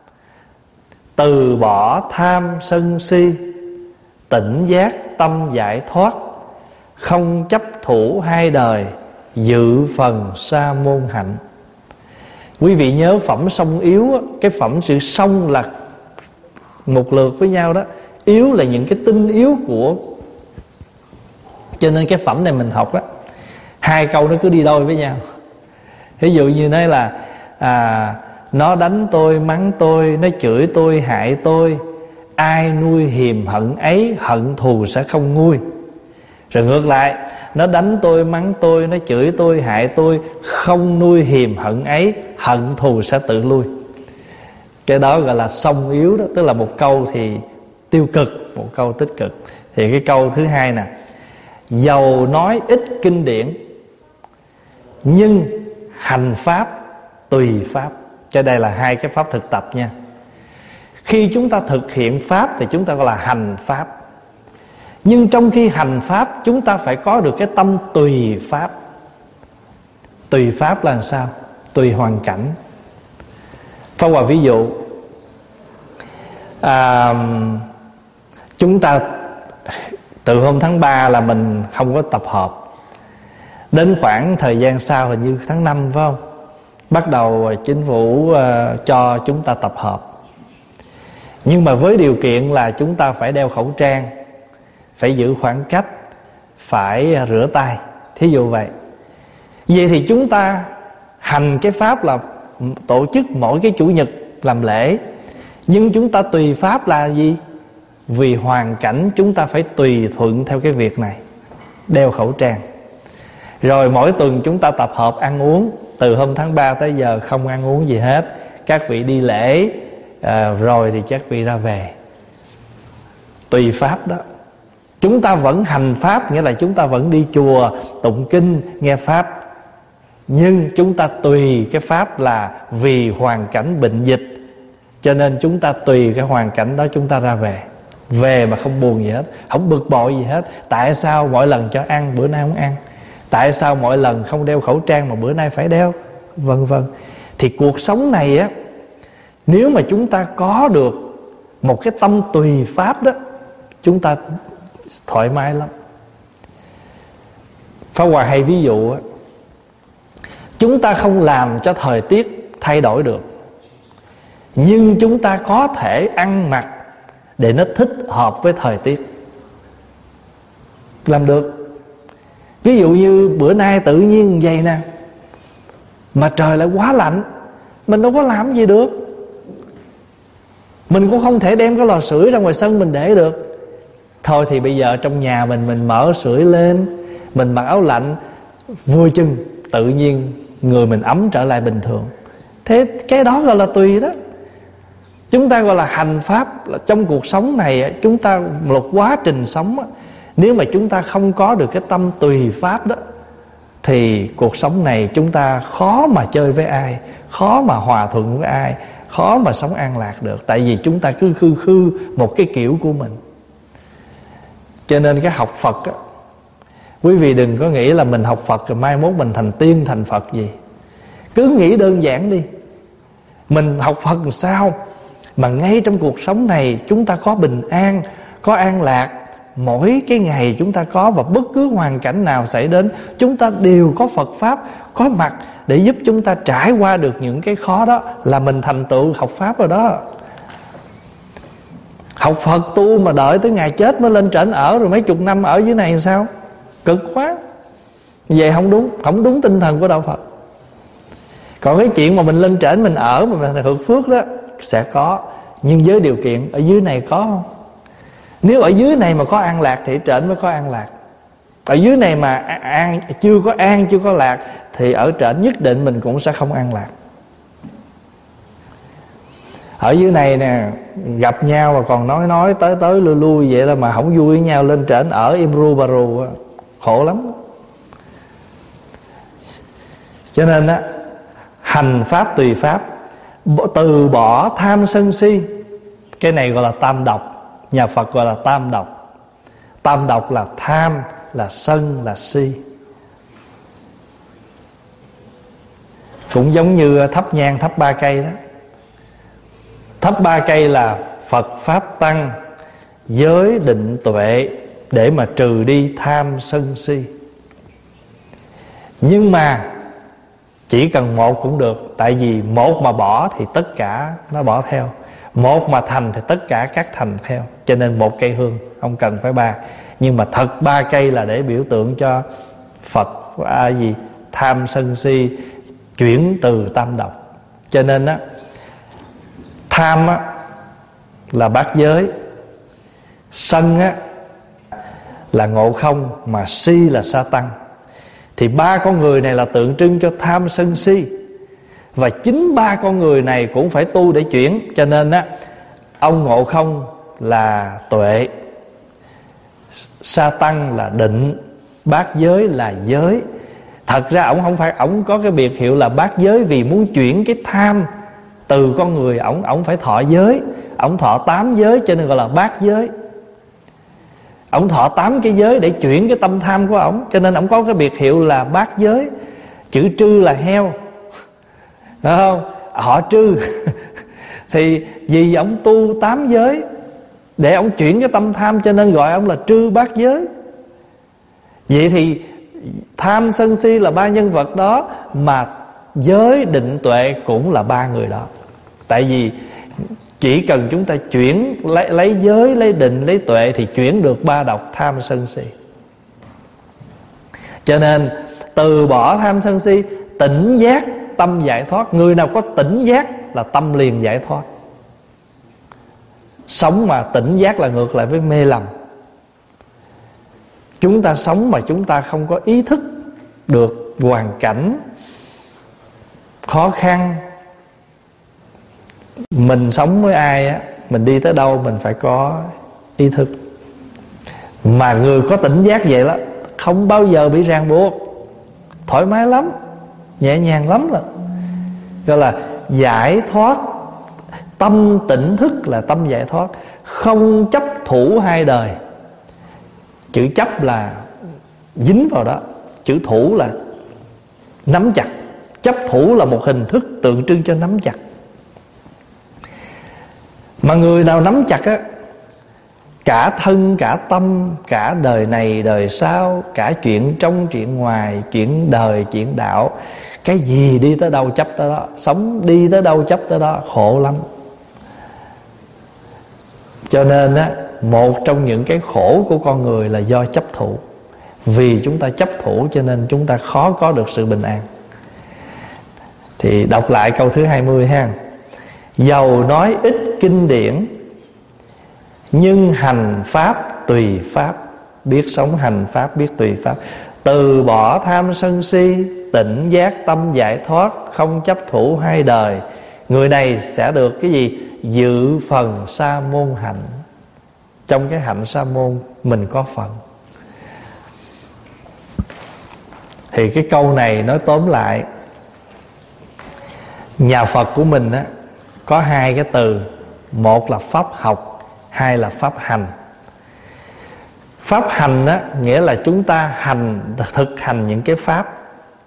Từ bỏ tham sân si, tỉnh giác tâm giải thoát. Không chấp thủ hai đời, dự phần sa môn hạnh. Quý vị nhớ phẩm song yếu, cái phẩm sự song là một lượt với nhau đó, yếu là những cái tinh yếu của. Cho nên cái phẩm này mình học á, hai câu nó cứ đi đôi với nhau. Ví dụ như nói là à, nó đánh tôi, mắng tôi, nó chửi tôi, hại tôi, ai nuôi hiềm hận ấy, hận thù sẽ không nguôi. Rồi ngược lại, nó đánh tôi, mắng tôi, nó chửi tôi, hại tôi, không nuôi hiềm hận ấy, hận thù sẽ tự lui. Cái đó gọi là song yếu đó. Tức là một câu thì tiêu cực, một câu tích cực. Thì cái câu thứ hai nè, dầu nói ít kinh điển, nhưng hành pháp tùy pháp. Cho đây là hai cái pháp thực tập nha. Khi chúng ta thực hiện pháp thì chúng ta gọi là hành pháp. Nhưng trong khi hành pháp, chúng ta phải có được cái tâm tùy pháp. Tùy pháp là sao? Tùy hoàn cảnh. Pháp Hòa ví dụ, à, chúng ta từ hôm tháng ba là mình không có tập hợp. Đến khoảng thời gian sau, hình như tháng năm phải không, bắt đầu chính phủ uh, cho chúng ta tập hợp. Nhưng mà với điều kiện là chúng ta phải đeo khẩu trang, phải giữ khoảng cách, phải rửa tay, thí dụ vậy. Vậy thì chúng ta hành cái pháp là tổ chức mỗi cái chủ nhật làm lễ. Nhưng chúng ta tùy pháp là gì? Vì hoàn cảnh chúng ta phải tùy thuận theo cái việc này, đeo khẩu trang. Rồi mỗi tuần chúng ta tập hợp ăn uống. Từ hôm tháng ba tới giờ không ăn uống gì hết. Các vị đi lễ à, rồi thì các vị ra về. Tùy pháp đó. Chúng ta vẫn hành pháp, nghĩa là chúng ta vẫn đi chùa, tụng kinh, nghe pháp. Nhưng chúng ta tùy cái pháp là vì hoàn cảnh bệnh dịch, cho nên chúng ta tùy cái hoàn cảnh đó chúng ta ra về. Về mà không buồn gì hết, không bực bội gì hết. Tại sao mỗi lần cho ăn, bữa nay không ăn? Tại sao mỗi lần không đeo khẩu trang mà bữa nay phải đeo? Vân vân. Thì cuộc sống này á, nếu mà chúng ta có được một cái tâm tùy pháp đó, chúng ta thoải mái lắm. Pháp Hòa hay ví dụ á, chúng ta không làm cho thời tiết thay đổi được, nhưng chúng ta có thể ăn mặc để nó thích hợp với thời tiết. làm được. Ví dụ như bữa nay tự nhiên vậy nè, mà trời lại quá lạnh, mình đâu có làm gì được. Mình cũng không thể đem cái lò sưởi ra ngoài sân mình để được. Thôi thì bây giờ trong nhà mình Mình mở sưởi lên, mình mặc áo lạnh, vui chừng tự nhiên người mình ấm trở lại bình thường. Thế cái đó gọi là tùy đó. Chúng ta gọi là hành pháp. Là trong cuộc sống này chúng ta một quá trình sống, nếu mà chúng ta không có được cái tâm tùy pháp đó, thì cuộc sống này chúng ta khó mà chơi với ai, khó mà hòa thuận với ai, khó mà sống an lạc được. Tại vì chúng ta cứ khư khư một cái kiểu của mình. Cho nên cái học Phật á, quý vị đừng có nghĩ là mình học Phật rồi mai mốt mình thành tiên thành Phật gì. Cứ nghĩ đơn giản đi. Mình học Phật làm sao mà ngay trong cuộc sống này chúng ta có bình an, có an lạc. Mỗi cái ngày chúng ta có, và bất cứ hoàn cảnh nào xảy đến, chúng ta đều có Phật Pháp có mặt để giúp chúng ta trải qua được những cái khó đó, là mình thành tựu học Pháp rồi đó. Học Phật tu mà đợi tới ngày chết mới lên trển ở, rồi mấy chục năm ở dưới này làm sao? Cực quá. Vậy không đúng, không đúng tinh thần của đạo Phật. Còn cái chuyện mà mình lên trển mình ở mà mình hưởng phước đó sẽ có, nhưng với điều kiện ở dưới này có không? Nếu ở dưới này mà có an lạc thì trển mới có an lạc. Ở dưới này mà an, chưa có an, chưa có lạc, thì ở trển nhất định mình cũng sẽ không an lạc. Ở dưới này nè, gặp nhau mà còn nói nói tới tới lui lui vậy là mà không vui với nhau, lên trển ở im ru bà rù, khổ lắm. Cho nên á, hành pháp tùy pháp, từ bỏ tham sân si. Cái này gọi là tam độc. Nhà Phật gọi là tam độc. Tam độc là tham, là sân, là si. Cũng giống như thắp nhang thắp ba cây đó. Thắp ba cây là Phật Pháp Tăng, giới định tuệ, để mà trừ đi tham sân si. Nhưng mà chỉ cần một cũng được. Tại vì một mà bỏ thì tất cả nó bỏ theo, một mà thành thì tất cả các thành theo. Cho nên một cây hương không cần phải ba. Nhưng mà thật ba cây là để biểu tượng cho Phật à, gì tham sân si chuyển từ tam độc. Cho nên á, tham á là bát giới, sân á là ngộ không, mà si là sa tăng. Thì ba con người này là tượng trưng cho tham sân si. Và chính ba con người này cũng phải tu để chuyển. Cho nên á, ông ngộ không là tuệ, sa tăng là định, bát giới là giới. Thật ra ổng không phải, ổng có cái biệt hiệu là bát giới vì muốn chuyển cái tham từ con người, ổng ổng phải thọ giới. Ổng thọ tám giới cho nên gọi là bát giới. Ổng thọ tám cái giới để chuyển cái tâm tham của ổng, cho nên ổng có cái biệt hiệu là bát giới. Chữ trư là heo, phải không? Họ trư thì vì ổng tu tám giới để ổng chuyển cái tâm tham, cho nên gọi ổng là trư bát giới. Vậy thì tham sân si là ba nhân vật đó, mà giới định tuệ cũng là ba người đó. Tại vì chỉ cần chúng ta chuyển lấy, lấy giới, lấy định, lấy tuệ thì chuyển được ba độc tham sân si. Cho nên từ bỏ tham sân si, tỉnh giác, tâm giải thoát. Người nào có tỉnh giác là tâm liền giải thoát. Sống mà tỉnh giác là ngược lại với mê lầm. Chúng ta sống mà chúng ta không có ý thức được hoàn cảnh khó khăn. Mình sống với ai á, mình đi tới đâu mình phải có ý thức. Mà người có tỉnh giác vậy đó, không bao giờ bị ràng buộc, thoải mái lắm, nhẹ nhàng lắm là gọi là giải thoát. Tâm tỉnh thức là tâm giải thoát, không chấp thủ hai đời. Chữ chấp là dính vào đó, chữ thủ là nắm chặt. Chấp thủ là một hình thức tượng trưng cho nắm chặt. Mà người nào nắm chặt á, cả thân, cả tâm, cả đời này, đời sau, cả chuyện trong, chuyện ngoài, chuyện đời, chuyện đạo, cái gì đi tới đâu chấp tới đó, sống đi tới đâu chấp tới đó, khổ lắm. Cho nên á, một trong những cái khổ của con người là do chấp thủ. Vì chúng ta chấp thủ cho nên chúng ta khó có được sự bình an. Thì đọc lại câu thứ hai mươi ha. Dầu nói ít kinh điển, nhưng hành pháp tùy pháp. Biết sống hành pháp, biết tùy pháp. Từ bỏ tham sân si, tỉnh giác tâm giải thoát, không chấp thủ hai đời. Người này sẽ được cái gì? Dự phần sa môn hạnh. Trong cái hạnh sa môn mình có phần. Thì cái câu này nói tóm lại, nhà Phật của mình á, có hai cái từ. Một là pháp học, hai là pháp hành. Pháp hành á, nghĩa là chúng ta hành, thực hành những cái pháp.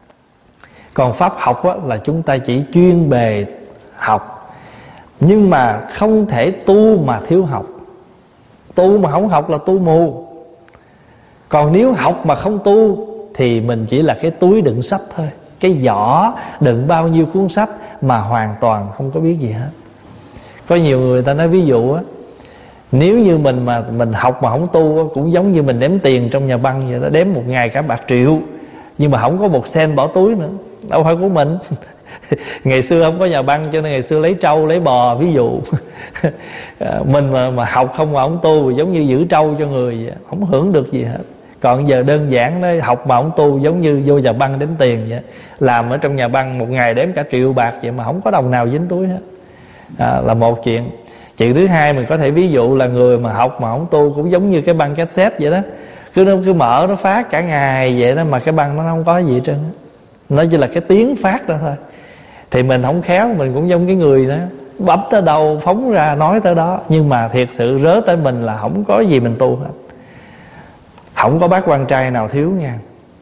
Còn pháp học á, là chúng ta chỉ chuyên bề học. Nhưng mà không thể tu mà thiếu học. Tu mà không học là tu mù. Còn nếu học mà không tu thì mình chỉ là cái túi đựng sách thôi, cái giỏ đựng bao nhiêu cuốn sách mà hoàn toàn không có biết gì hết. Có nhiều người ta nói ví dụ á, nếu như mình mà mình học mà không tu á, cũng giống như mình đếm tiền trong nhà băng vậy đó. Đếm một ngày cả bạc triệu, nhưng mà không có một sen bỏ túi nữa, đâu phải của mình. Ngày xưa không có nhà băng cho nên ngày xưa lấy trâu lấy bò ví dụ. Mình mà, mà học không mà không tu giống như giữ trâu cho người vậy, không hưởng được gì hết. Còn giờ đơn giản đó, học mà không tu giống như vô nhà băng đếm tiền vậy. Làm ở trong nhà băng một ngày đếm cả triệu bạc vậy mà không có đồng nào dính túi hết. À, là một chuyện. Chuyện thứ hai, mình có thể ví dụ là người mà học mà không tu cũng giống như cái băng cassette vậy đó. Cứ nó cứ mở nó phát cả ngày vậy đó, mà cái băng nó không có gì hết trơn. Nó chỉ là cái tiếng phát ra thôi. Thì mình không khéo, mình cũng giống cái người đó, bấm tới đâu phóng ra nói tới đó. Nhưng mà thiệt sự rớ tới mình là không có gì mình tu hết. Không có bác quan trai nào thiếu nha.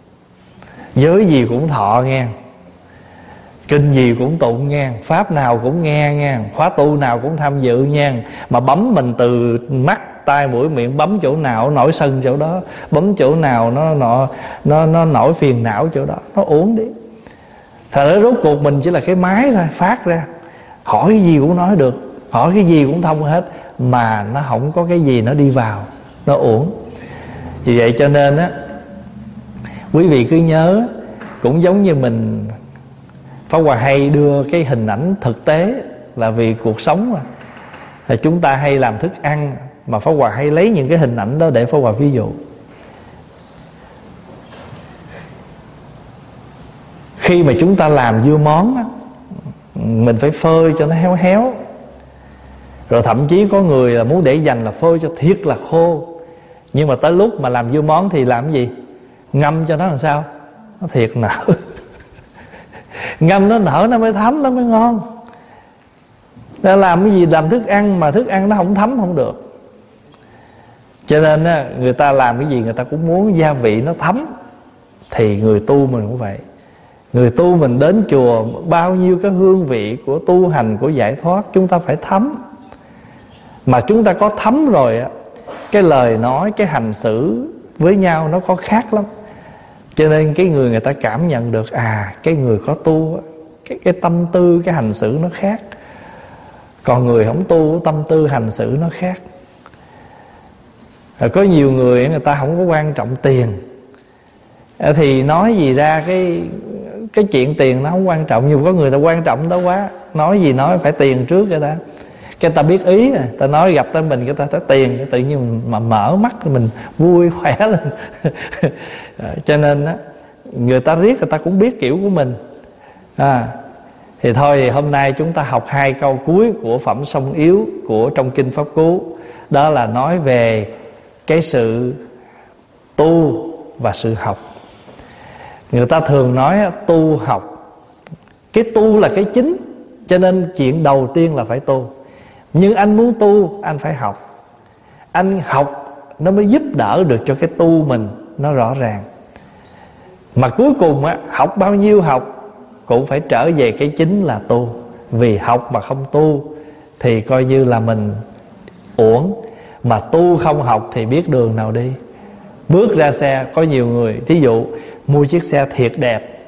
Giới gì cũng thọ nha. Kinh gì cũng tụng nha. Pháp nào cũng nghe nha. Khóa tu nào cũng tham dự nha. Mà bấm mình từ mắt, tai, mũi, miệng, bấm chỗ nào nổi sân chỗ đó, bấm chỗ nào nó nó nó, nó nổi phiền não chỗ đó. Nó uổng đi. Thật ra rốt cuộc mình chỉ là cái máy thôi, phát ra. Hỏi cái gì cũng nói được, hỏi cái gì cũng thông hết, mà nó không có cái gì nó đi vào, nó uổng. Vì vậy cho nên á, quý vị cứ nhớ, cũng giống như mình, Pháp Hòa hay đưa cái hình ảnh thực tế là vì cuộc sống mà, thì chúng ta hay làm thức ăn, mà Pháp Hòa hay lấy những cái hình ảnh đó để Pháp Hòa ví dụ. Khi mà chúng ta làm dưa món á, mình phải phơi cho nó héo héo. Rồi thậm chí có người là muốn để dành là phơi cho thiệt là khô. Nhưng mà tới lúc mà làm dưa món thì làm cái gì? Ngâm cho nó làm sao? Nó thiệt nở. Ngâm nó nở nó mới thấm, nó mới ngon. Nó làm cái gì? Làm thức ăn mà thức ăn nó không thấm không được. Cho nên á, người ta làm cái gì người ta cũng muốn gia vị nó thấm. Thì người tu mình cũng vậy. Người tu mình đến chùa, bao nhiêu cái hương vị của tu hành, của giải thoát, chúng ta phải thấm. Mà chúng ta có thấm rồi á, cái lời nói, cái hành xử với nhau nó có khác lắm. Cho nên cái người người ta cảm nhận được, à, cái người có tu, cái, cái tâm tư, cái hành xử nó khác. Còn người không tu, tâm tư hành xử nó khác. Rồi có nhiều người người ta không có quan trọng tiền, thì nói gì ra cái cái chuyện tiền nó không quan trọng. Nhưng có người ta quan trọng đó quá, nói gì nói phải tiền trước người ta. Cái ta biết ý rồi, ta nói gặp tới mình, cái ta tới tiền, cái tự nhiên mà mở mắt thì mình vui khỏe lên. Cho nên á, người ta riết người ta cũng biết kiểu của mình. À, thì thôi thì hôm nay chúng ta học hai câu cuối của phẩm Sông Yếu của trong Kinh Pháp Cú. Đó là nói về cái sự tu và sự học. Người ta thường nói tu học. Cái tu là cái chính, cho nên chuyện đầu tiên là phải tu. Nhưng anh muốn tu, anh phải học. Anh học nó mới giúp đỡ được cho cái tu mình nó rõ ràng. Mà cuối cùng á, học bao nhiêu học cũng phải trở về cái chính là tu. Vì học mà không tu thì coi như là mình uổng. Mà tu không học thì biết đường nào đi. Bước ra xe, có nhiều người thí dụ mua chiếc xe thiệt đẹp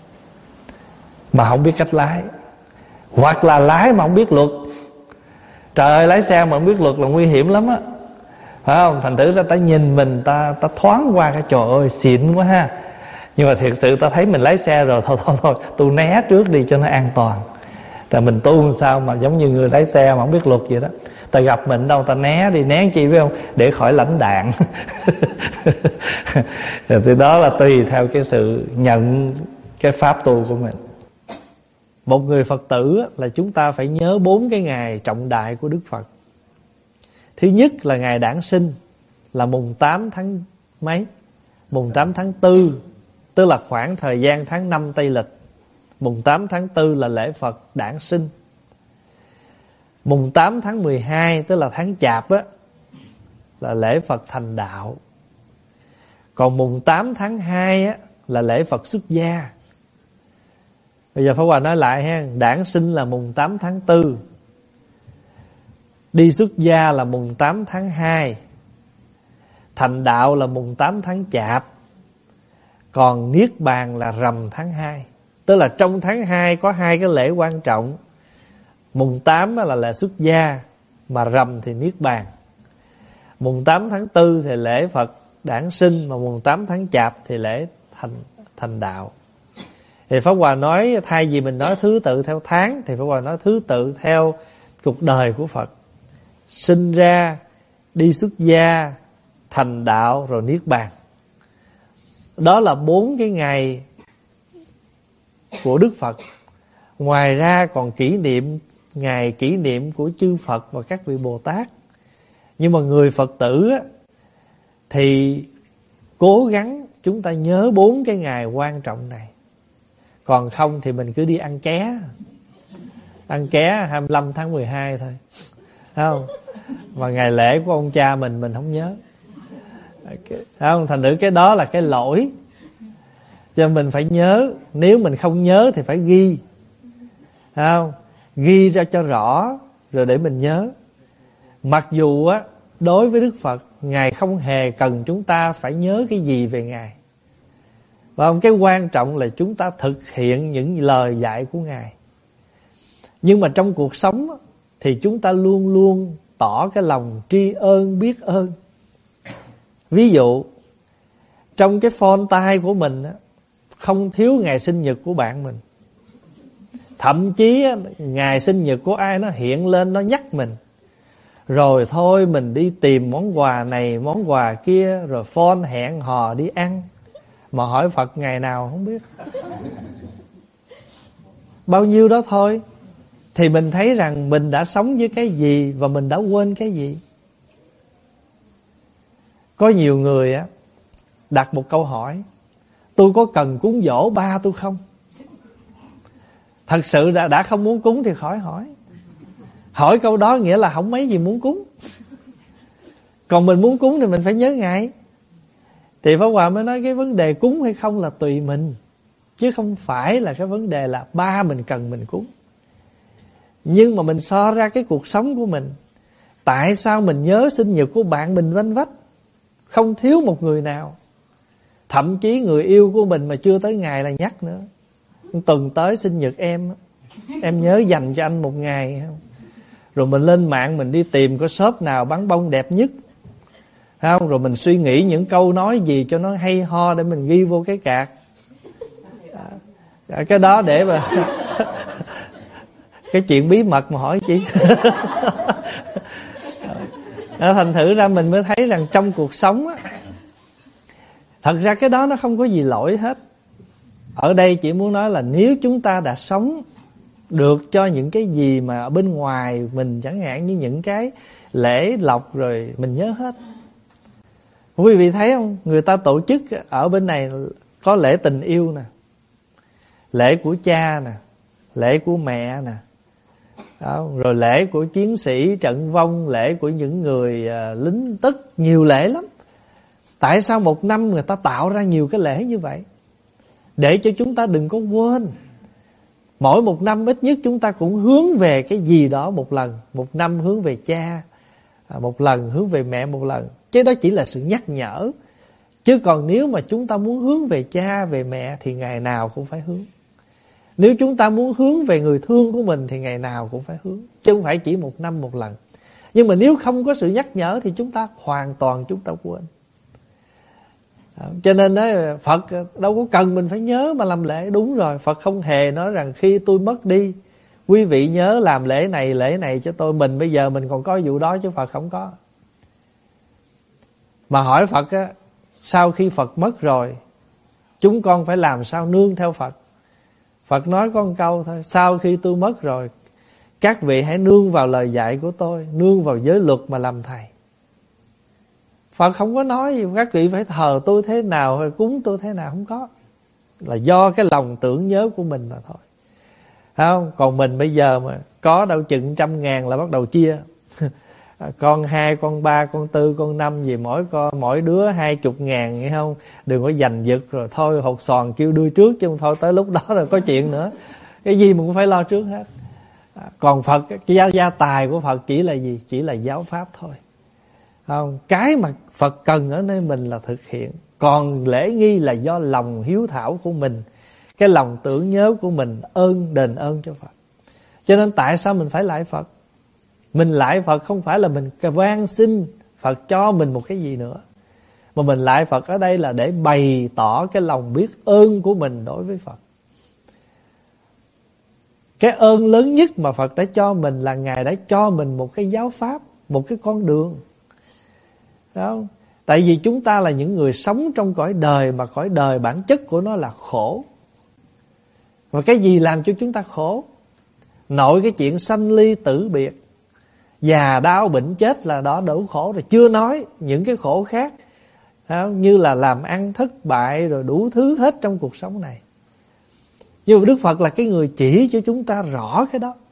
mà không biết cách lái, hoặc là lái mà không biết luật. Trời ơi, lái xe mà không biết luật là nguy hiểm lắm á. phải không? Thành thử ra ta nhìn mình, ta ta thoáng qua cái trời ơi xịn quá ha. Nhưng mà thiệt sự ta thấy mình lái xe rồi, thôi thôi thôi tôi né trước đi cho nó an toàn. Tại mình tu làm sao mà giống như người lái xe mà không biết luật vậy đó. Ta gặp mình đâu ta né đi, né chi biết không? Để khỏi lãnh đạn. Thì đó là tùy theo cái sự nhận cái pháp tu của mình. Một người Phật tử là chúng ta phải nhớ bốn cái ngày trọng đại của Đức Phật. Thứ nhất là ngày đản sinh, là mùng tám tháng mấy? Mùng tám tháng tư, tức là khoảng thời gian tháng năm Tây Lịch. Mùng tám tháng tư là lễ Phật đản sinh. Mùng tám tháng mười hai, tức là tháng Chạp á, là lễ Phật thành đạo. Còn mùng tám tháng hai á, là lễ Phật xuất gia. Bây giờ Pháp Hòa nói lại ha, đản sinh là mùng tám tháng tư, đi xuất gia là mùng tám tháng hai, thành đạo là mùng tám tháng Chạp, còn Niết Bàn là rằm tháng hai. Tức là trong tháng hai có hai cái lễ quan trọng. Mùng tám là lễ xuất gia, mà rằm thì Niết Bàn. Mùng tám tháng tư thì lễ Phật đản sinh, mà mùng tám tháng Chạp thì lễ thành, thành đạo. Thì Pháp Hòa nói thay vì mình nói thứ tự theo tháng, thì Pháp Hòa nói thứ tự theo cuộc đời của Phật. Sinh ra, đi xuất gia, thành đạo, rồi Niết Bàn. Đó là bốn cái ngày của Đức Phật. Ngoài ra còn kỷ niệm, ngày kỷ niệm của chư Phật và các vị Bồ Tát. Nhưng mà người Phật tử á, thì cố gắng chúng ta nhớ bốn cái ngày quan trọng này. Còn không thì mình cứ đi ăn ké. Ăn ké hai mươi lăm tháng mười hai thôi, thấy không? Mà ngày lễ của ông cha mình mình không nhớ, thấy không? Thành thử cái đó là cái lỗi. Cho mình phải nhớ. Nếu mình không nhớ thì phải ghi, thấy không? Ghi ra cho rõ rồi để mình nhớ. Mặc dù á, đối với Đức Phật, Ngài không hề cần chúng ta phải nhớ cái gì về Ngài. Và cái quan trọng là chúng ta thực hiện những lời dạy của Ngài. Nhưng mà trong cuộc sống thì chúng ta luôn luôn tỏ cái lòng tri ân biết ơn. Ví dụ trong cái phone tay của mình không thiếu ngày sinh nhật của bạn mình. Thậm chí ngày sinh nhật của ai nó hiện lên, nó nhắc mình. Rồi thôi mình đi tìm món quà này món quà kia, rồi phone hẹn hò đi ăn. Mà hỏi Phật ngày nào không biết. Bao nhiêu đó thôi. Thì mình thấy rằng mình đã sống với cái gì và mình đã quên cái gì. Có nhiều người á đặt một câu hỏi: tôi có cần cúng dỗ ba tôi không? Thật sự đã, đã không muốn cúng thì khỏi hỏi. Hỏi câu đó nghĩa là không mấy gì muốn cúng. Còn mình muốn cúng thì mình phải nhớ Ngài. Thì Pháp Hòa mới nói cái vấn đề cúng hay không là tùy mình, chứ không phải là cái vấn đề là ba mình cần mình cúng. Nhưng mà mình so ra cái cuộc sống của mình, tại sao mình nhớ sinh nhật của bạn mình vanh vách, không thiếu một người nào. Thậm chí người yêu của mình mà chưa tới ngày là nhắc nữa: tuần tới sinh nhật em, em nhớ dành cho anh một ngày không? Rồi mình lên mạng mình đi tìm có shop nào bán bông đẹp nhất, không? Rồi mình suy nghĩ những câu nói gì cho nó hay ho để mình ghi vô cái card. À, cái đó để mà cái chuyện bí mật mà hỏi chi. À, thành thử ra mình mới thấy rằng trong cuộc sống á, thật ra cái đó nó không có gì lỗi hết. Ở đây chỉ muốn nói là nếu chúng ta đã sống được cho những cái gì mà ở bên ngoài mình, chẳng hạn như những cái lễ lộc, rồi mình nhớ hết. Quý vị thấy không? Người ta tổ chức ở bên này có lễ tình yêu nè, lễ của cha nè, lễ của mẹ nè, đó, rồi lễ của chiến sĩ trận vong, lễ của những người uh, lính tức, nhiều lễ lắm. Tại sao một năm người ta tạo ra nhiều cái lễ như vậy? Để cho chúng ta đừng có quên. Mỗi một năm ít nhất chúng ta cũng hướng về cái gì đó một lần. Một năm hướng về cha một lần, hướng về mẹ một lần. Chứ đó chỉ là sự nhắc nhở. Chứ còn nếu mà chúng ta muốn hướng về cha, về mẹ thì ngày nào cũng phải hướng. Nếu chúng ta muốn hướng về người thương của mình thì ngày nào cũng phải hướng, chứ không phải chỉ một năm một lần. Nhưng mà nếu không có sự nhắc nhở thì chúng ta hoàn toàn chúng ta quên. Cho nên đó, Phật đâu có cần mình phải nhớ mà làm lễ. Đúng rồi, Phật không hề nói rằng khi tôi mất đi, quý vị nhớ làm lễ này lễ này cho tôi. Mình bây giờ mình còn có vụ đó chứ Phật không có. Mà hỏi Phật á, sau khi Phật mất rồi, chúng con phải làm sao nương theo Phật? Phật nói có một câu thôi: sau khi tôi mất rồi, các vị hãy nương vào lời dạy của tôi, nương vào giới luật mà làm thầy. Phật không có nói gì các vị phải thờ tôi thế nào hay cúng tôi thế nào, không có. Là do cái lòng tưởng nhớ của mình mà thôi. Không? Còn mình bây giờ mà có đâu chừng trăm ngàn là bắt đầu chia. Con hai, con ba, con tư, con năm gì mỗi con, mỗi đứa hai chục ngàn, nghe không? Đừng có giành giật rồi thôi hột xoàn kêu đưa trước, chứ không thôi tới lúc đó rồi có chuyện nữa. Cái gì mình cũng phải lo trước hết. Còn Phật, cái gia, gia tài của Phật chỉ là gì? Chỉ là giáo pháp thôi. Không? Cái mà Phật cần ở nơi mình là thực hiện. Còn lễ nghi là do lòng hiếu thảo của mình, cái lòng tưởng nhớ của mình, ơn đền ơn cho Phật. Cho nên tại sao mình phải lạy Phật? Mình lạy Phật không phải là mình van xin Phật cho mình một cái gì nữa, mà mình lạy Phật ở đây là để bày tỏ cái lòng biết ơn của mình đối với Phật. Cái ơn lớn nhất mà Phật đã cho mình là Ngài đã cho mình một cái giáo pháp, một cái con đường. Đúng không? Tại vì chúng ta là những người sống trong cõi đời, mà cõi đời bản chất của nó là khổ. Và cái gì làm cho chúng ta khổ? Nội cái chuyện sanh ly tử biệt, già đau bệnh chết là đó đủ khổ rồi. Chưa nói những cái khổ khác, như là làm ăn thất bại rồi đủ thứ hết trong cuộc sống này. Nhưng mà Đức Phật là cái người chỉ cho chúng ta rõ cái đó.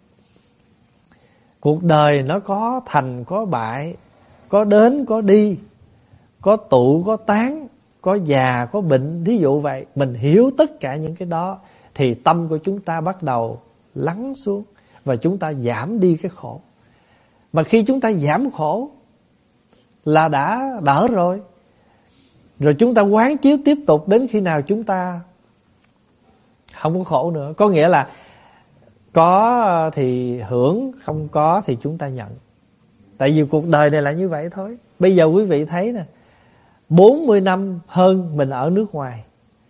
Cuộc đời nó có thành có bại, có đến có đi, có tụ có tán, có già có bệnh. Ví dụ vậy, mình hiểu tất cả những cái đó thì tâm của chúng ta bắt đầu lắng xuống, và chúng ta giảm đi cái khổ. Mà khi chúng ta giảm khổ là đã đỡ rồi. Rồi chúng ta quán chiếu tiếp tục đến khi nào chúng ta không có khổ nữa. Có nghĩa là có thì hưởng, không có thì chúng ta nhận. Tại vì cuộc đời này là như vậy thôi. Bây giờ quý vị thấy nè, bốn mươi năm hơn mình ở nước ngoài.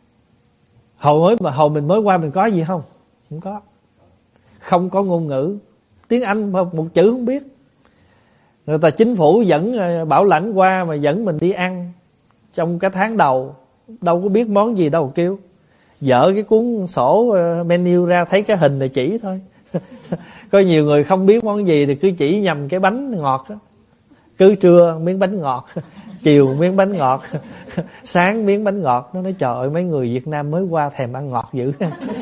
Hầu mới mà hầu mình mới qua mình có gì không? Không có. Không có ngôn ngữ, tiếng Anh một, một chữ không biết. Người ta chính phủ dẫn bảo lãnh qua mà dẫn mình đi ăn trong cái tháng đầu, đâu có biết món gì đâu kêu. Dở cái cuốn sổ menu ra thấy cái hình này chỉ thôi. Có nhiều người không biết món gì thì cứ chỉ nhầm cái bánh ngọt đó. Cứ trưa miếng bánh ngọt, chiều miếng bánh ngọt, sáng miếng bánh ngọt. Nó nói trời ơi, mấy người Việt Nam mới qua thèm ăn ngọt dữ.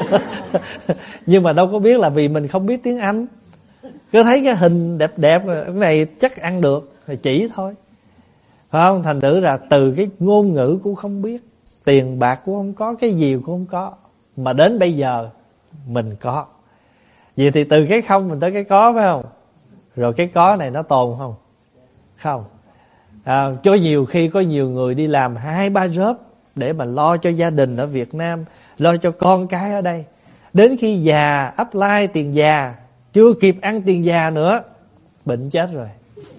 Nhưng mà đâu có biết là vì mình không biết tiếng Anh. Cứ thấy cái hình đẹp đẹp, cái này chắc ăn được, thì chỉ thôi. Phải không? Thành thử là từ cái ngôn ngữ cũng không biết, tiền bạc cũng không có, cái gì cũng không có, mà đến bây giờ mình có. Vậy thì từ cái không mình tới cái có, phải không? Rồi cái có này nó tồn không? Không. À, cho nhiều khi có nhiều người đi làm hai ba job để mà lo cho gia đình ở Việt Nam, lo cho con cái ở đây. Đến khi già, apply tiền già, chưa kịp ăn tiền già nữa, bệnh chết rồi.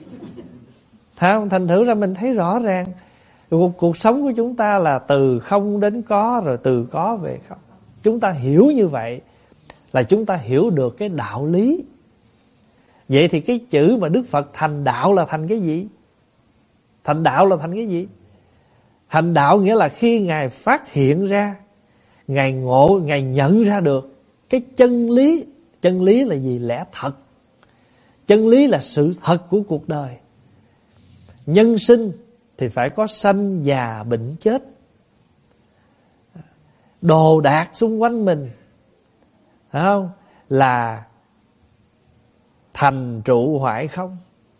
Thành thử ra mình thấy rõ ràng cuộc, cuộc sống của chúng ta là từ không đến có, rồi từ có về không. Chúng ta hiểu như vậy là chúng ta hiểu được cái đạo lý. Vậy thì cái chữ mà Đức Phật thành đạo là thành cái gì? Thành đạo là thành cái gì? Thành đạo nghĩa là khi Ngài phát hiện ra, Ngài ngộ, Ngài nhận ra được cái chân lý. Chân lý là gì? Lẽ thật. Chân lý là sự thật của cuộc đời. Nhân sinh thì phải có sanh già bệnh chết. Đồ đạc xung quanh mình, phải không? Là thành trụ hoại không.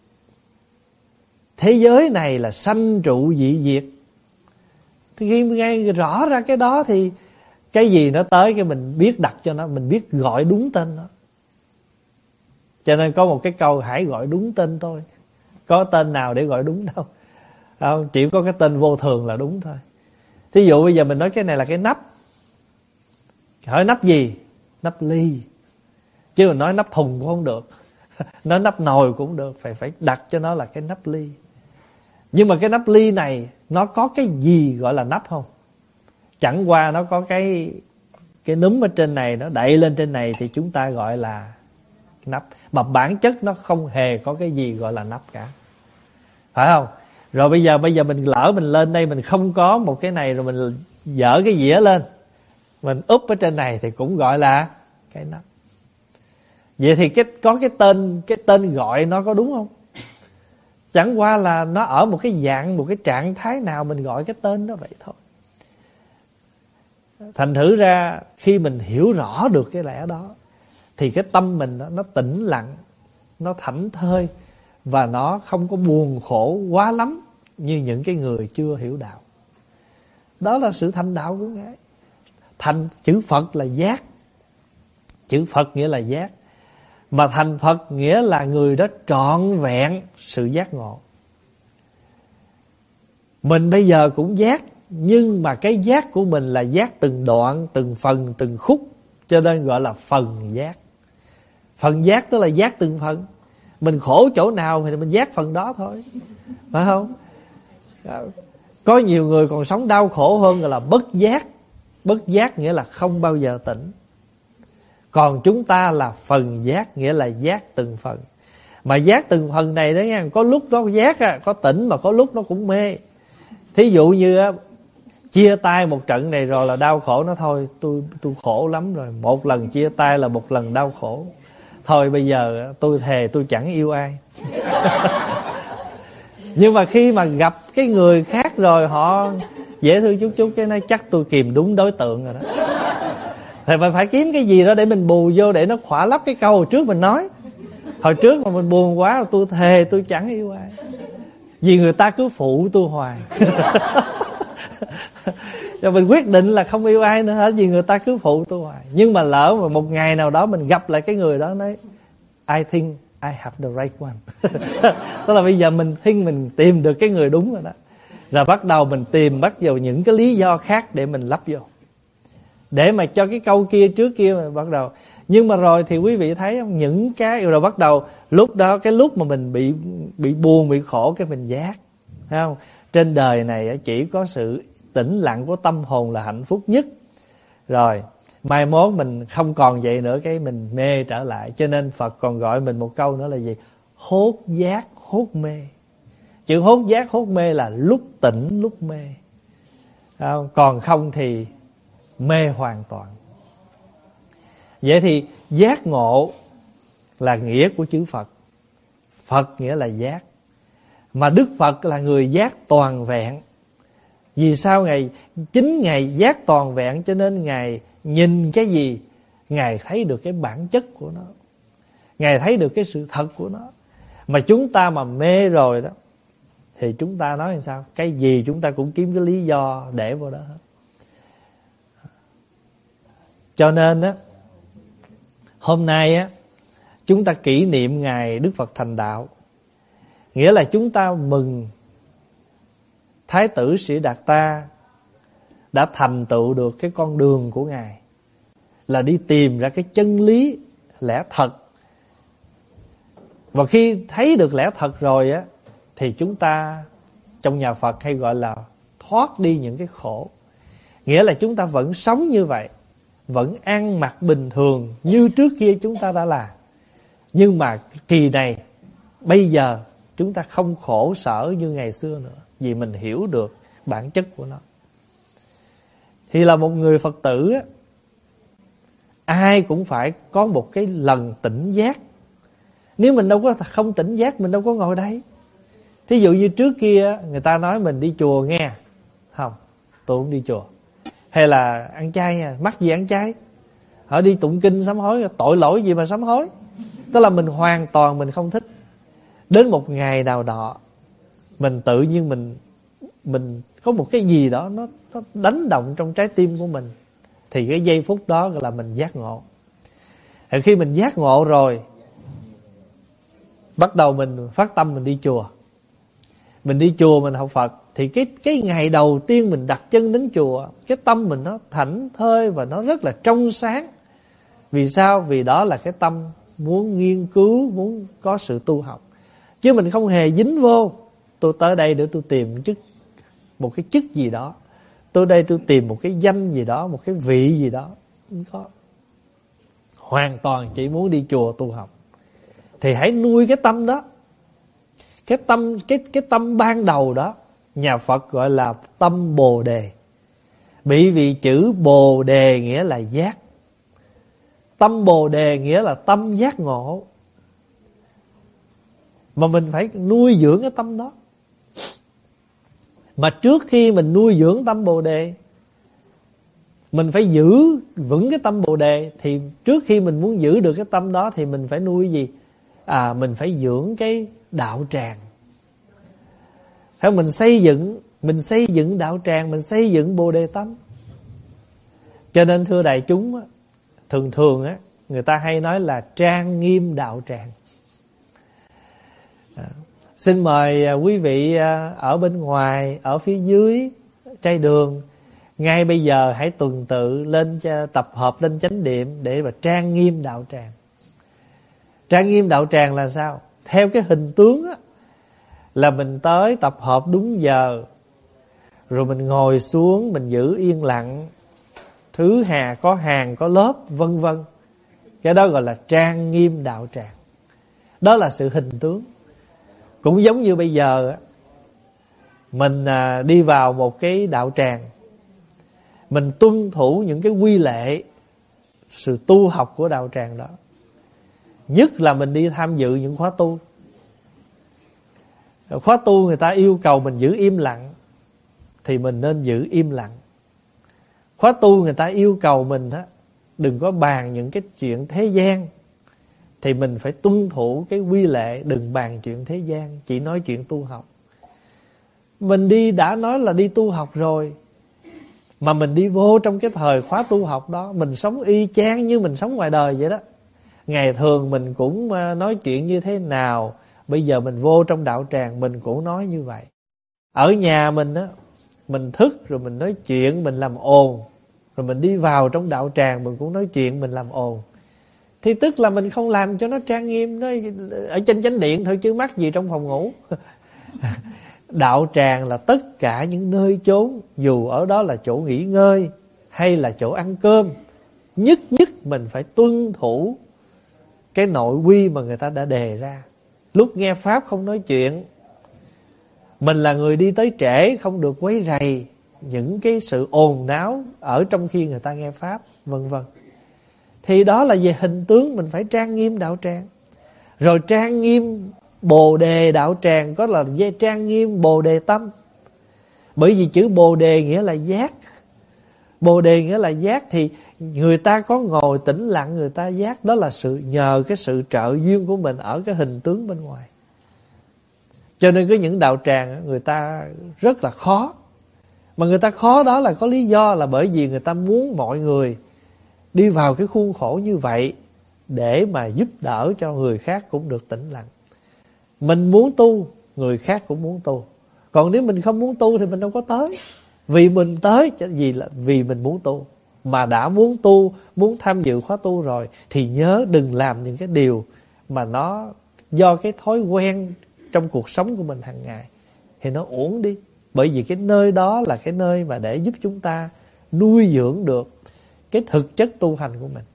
Thế giới này là sanh trụ dị diệt. Thì khi nghe rõ ra cái đó thì cái gì nó tới cái mình biết đặt cho nó, mình biết gọi đúng tên nó. Cho nên có một cái câu hãy gọi đúng tên tôi. Có tên nào để gọi đúng đâu. Không, chỉ có cái tên vô thường là đúng thôi. Thí dụ bây giờ mình nói cái này là cái nắp. Hỏi nắp gì? Nắp ly. Chứ mình nói nắp thùng cũng không được. Nói nắp nồi cũng được, phải phải đặt cho nó là cái nắp ly. Nhưng mà cái nắp ly này nó có cái gì gọi là nắp không? Chẳng qua nó có cái cái núm ở trên này, nó đậy lên trên này thì chúng ta gọi là nắp. Mà bản chất nó không hề có cái gì gọi là nắp cả, phải không? Rồi bây giờ bây giờ mình lỡ mình lên đây mình không có một cái này, rồi mình dỡ cái dĩa lên, mình úp ở trên này thì cũng gọi là cái nắp. Vậy thì cái có cái tên cái tên gọi nó có đúng không? Chẳng qua là nó ở một cái dạng, một cái trạng thái nào mình gọi cái tên đó vậy thôi. Thành thử ra khi mình hiểu rõ được cái lẽ đó thì cái tâm mình đó, nó tĩnh lặng, nó thảnh thơi, và nó không có buồn khổ quá lắm như những cái người chưa hiểu đạo. Đó là sự thành đạo của Ngài. Thành chữ Phật là giác. Chữ Phật nghĩa là giác. Mà thành Phật nghĩa là người đó trọn vẹn sự giác ngộ. Mình bây giờ cũng giác, nhưng mà cái giác của mình là giác từng đoạn, từng phần, từng khúc, cho nên gọi là phần giác. Phần giác tức là giác từng phần. Mình khổ chỗ nào thì mình giác phần đó thôi, phải không? Có nhiều người còn sống đau khổ hơn gọi là bất giác. Bất giác nghĩa là không bao giờ tỉnh. Còn chúng ta là phần giác, nghĩa là giác từng phần. Mà giác từng phần này đó nha, có lúc nó giác có tỉnh, mà có lúc nó cũng mê. Thí dụ như á, chia tay một trận này rồi là đau khổ, nó thôi tôi tôi khổ lắm rồi, một lần chia tay là một lần đau khổ, thôi bây giờ tôi thề tôi chẳng yêu ai. Nhưng mà khi mà gặp cái người khác rồi họ dễ thương chút chút, cái nói chắc tôi kìm đúng đối tượng rồi đó. Thì phải phải kiếm cái gì đó để mình bù vô, để nó khỏa lấp cái câu hồi trước mình nói. Hồi trước mà mình buồn quá, tôi thề tôi chẳng yêu ai, vì người ta cứ phụ tôi hoài. Cho mình quyết định là không yêu ai nữa hết, vì người ta cứ phụ tôi hoài. Nhưng mà lỡ mà một ngày nào đó mình gặp lại cái người đó, nói I think I have the right one. Tức là bây giờ mình think mình tìm được cái người đúng rồi đó. Rồi bắt đầu mình tìm bắt vào những cái lý do khác để mình lắp vô, để mà cho cái câu kia trước kia mà bắt đầu. Nhưng mà rồi thì quý vị thấy không, những cái rồi bắt đầu lúc đó, cái lúc mà mình bị bị buồn, bị khổ, cái mình giác, thấy không? Trên đời này chỉ có sự tĩnh lặng của tâm hồn là hạnh phúc nhất. Rồi mai mốt mình không còn vậy nữa, cái mình mê trở lại. Cho nên Phật còn gọi mình một câu nữa là gì? Hốt giác hốt mê. Chữ hốt giác hốt mê là lúc tỉnh lúc mê, không? Còn không thì mê hoàn toàn. Vậy thì giác ngộ là nghĩa của chữ Phật. Phật nghĩa là giác. Mà Đức Phật là người giác toàn vẹn. Vì sao Ngài, chính Ngài giác toàn vẹn, cho nên Ngài nhìn cái gì Ngài thấy được cái bản chất của nó, Ngài thấy được cái sự thật của nó. Mà chúng ta mà mê rồi đó thì chúng ta nói làm sao? Cái gì chúng ta cũng kiếm cái lý do để vào đó hết. Cho nên á, hôm nay á, chúng ta kỷ niệm ngày Đức Phật thành đạo. Nghĩa là chúng ta mừng Thái tử Sĩ Đạt Ta đã thành tựu được cái con đường của Ngài, là đi tìm ra cái chân lý, lẽ thật. Và khi thấy được lẽ thật rồi á, thì chúng ta trong nhà Phật hay gọi là thoát đi những cái khổ. Nghĩa là chúng ta vẫn sống như vậy, vẫn ăn mặc bình thường như trước kia chúng ta đã làm. Nhưng mà kỳ này, bây giờ chúng ta không khổ sở như ngày xưa nữa, vì mình hiểu được bản chất của nó. Thì là một người Phật tử á, ai cũng phải có một cái lần tỉnh giác. Nếu mình đâu có không tỉnh giác, mình đâu có ngồi đây. Thí dụ như trước kia người ta nói mình đi chùa nghe, không, tôi không đi chùa. Hay là ăn chay nha, mắc gì ăn chay. Họ đi tụng kinh sám hối, tội lỗi gì mà sám hối. Tức là mình hoàn toàn mình không thích. Đến một ngày nào đó, mình tự nhiên mình mình có một cái gì đó nó, nó đánh động trong trái tim của mình, thì cái giây phút đó gọi là mình giác ngộ. Thì khi mình giác ngộ rồi, bắt đầu mình phát tâm mình đi chùa. Mình đi chùa mình học Phật. Thì cái, cái ngày đầu tiên mình đặt chân đến chùa, cái tâm mình nó thảnh thơi và nó rất là trong sáng. Vì sao? Vì đó là cái tâm muốn nghiên cứu, muốn có sự tu học. Chứ mình không hề dính vô tôi tới đây để tôi tìm chức, một cái chức gì đó, tôi đây tôi tìm một cái danh gì đó, một cái vị gì đó. Không có. Hoàn toàn chỉ muốn đi chùa tu học. Thì hãy nuôi cái tâm đó. Cái tâm cái cái tâm ban đầu đó, nhà Phật gọi là tâm Bồ Đề. Bị vì chữ Bồ Đề nghĩa là giác. Tâm Bồ Đề nghĩa là tâm giác ngộ. Mà mình phải nuôi dưỡng cái tâm đó. Mà trước khi mình nuôi dưỡng tâm Bồ Đề, mình phải giữ vững cái tâm Bồ Đề. Thì trước khi mình muốn giữ được cái tâm đó thì mình phải nuôi gì? À, mình phải dưỡng cái đạo tràng. Theo mình xây dựng, mình xây dựng đạo tràng, mình xây dựng Bồ Đề tâm. Cho nên thưa đại chúng, thường thường á, người ta hay nói là trang nghiêm đạo tràng. À, xin mời quý vị ở bên ngoài, ở phía dưới trai đường, ngay bây giờ hãy tuần tự lên tập hợp lên chánh điện để mà trang nghiêm đạo tràng. Trang nghiêm đạo tràng là sao? Theo cái hình tướng á, là mình tới tập hợp đúng giờ, rồi mình ngồi xuống, mình giữ yên lặng, thứ hà có hàng có lớp, vân vân. Cái đó gọi là trang nghiêm đạo tràng. Đó là sự hình tướng. Cũng giống như bây giờ mình đi vào một cái đạo tràng, mình tuân thủ những cái quy lệ, sự tu học của đạo tràng đó. Nhất là mình đi tham dự những khóa tu. Khóa tu người ta yêu cầu mình giữ im lặng, thì mình nên giữ im lặng. Khóa tu người ta yêu cầu mình á, đừng có bàn những cái chuyện thế gian, thì mình phải tuân thủ cái quy lệ, đừng bàn chuyện thế gian, chỉ nói chuyện tu học. Mình đi đã nói là đi tu học rồi, mà mình đi vô trong cái thời khóa tu học đó, mình sống y chang như mình sống ngoài đời vậy đó. Ngày thường mình cũng nói chuyện như thế nào, bây giờ mình vô trong đạo tràng mình cũng nói như vậy. Ở nhà mình á, mình thức rồi mình nói chuyện, mình làm ồn, rồi mình đi vào trong đạo tràng mình cũng nói chuyện, mình làm ồn. Thì tức là mình không làm cho nó trang nghiêm, nó ở trên chánh điện thôi chứ mắc gì trong phòng ngủ. Đạo tràng là tất cả những nơi chốn, dù ở đó là chỗ nghỉ ngơi hay là chỗ ăn cơm, nhất nhất mình phải tuân thủ cái nội quy mà người ta đã đề ra. Lúc nghe pháp không nói chuyện, mình là người đi tới trễ, không được quấy rầy những cái sự ồn náo ở trong khi người ta nghe pháp, vân vân. Thì đó là về hình tướng, mình phải trang nghiêm đạo tràng. Rồi trang nghiêm Bồ Đề đạo tràng, có là trang nghiêm Bồ Đề tâm. Bởi vì chữ Bồ Đề nghĩa là giác. Bồ Đề nghĩa là giác, thì người ta có ngồi tĩnh lặng, người ta giác. Đó là sự nhờ cái sự trợ duyên của mình ở cái hình tướng bên ngoài. Cho nên có những đạo tràng người ta rất là khó. Mà người ta khó đó là có lý do, là bởi vì người ta muốn mọi người đi vào cái khuôn khổ như vậy để mà giúp đỡ cho người khác cũng được tĩnh lặng. Mình muốn tu, người khác cũng muốn tu. Còn nếu mình không muốn tu thì mình đâu có tới. Vì mình tới vì là vì mình muốn tu. Mà đã muốn tu, muốn tham dự khóa tu rồi, thì nhớ đừng làm những cái điều mà nó do cái thói quen trong cuộc sống của mình hàng ngày, thì nó uổng đi. Bởi vì cái nơi đó là cái nơi mà để giúp chúng ta nuôi dưỡng được cái thực chất tu hành của mình.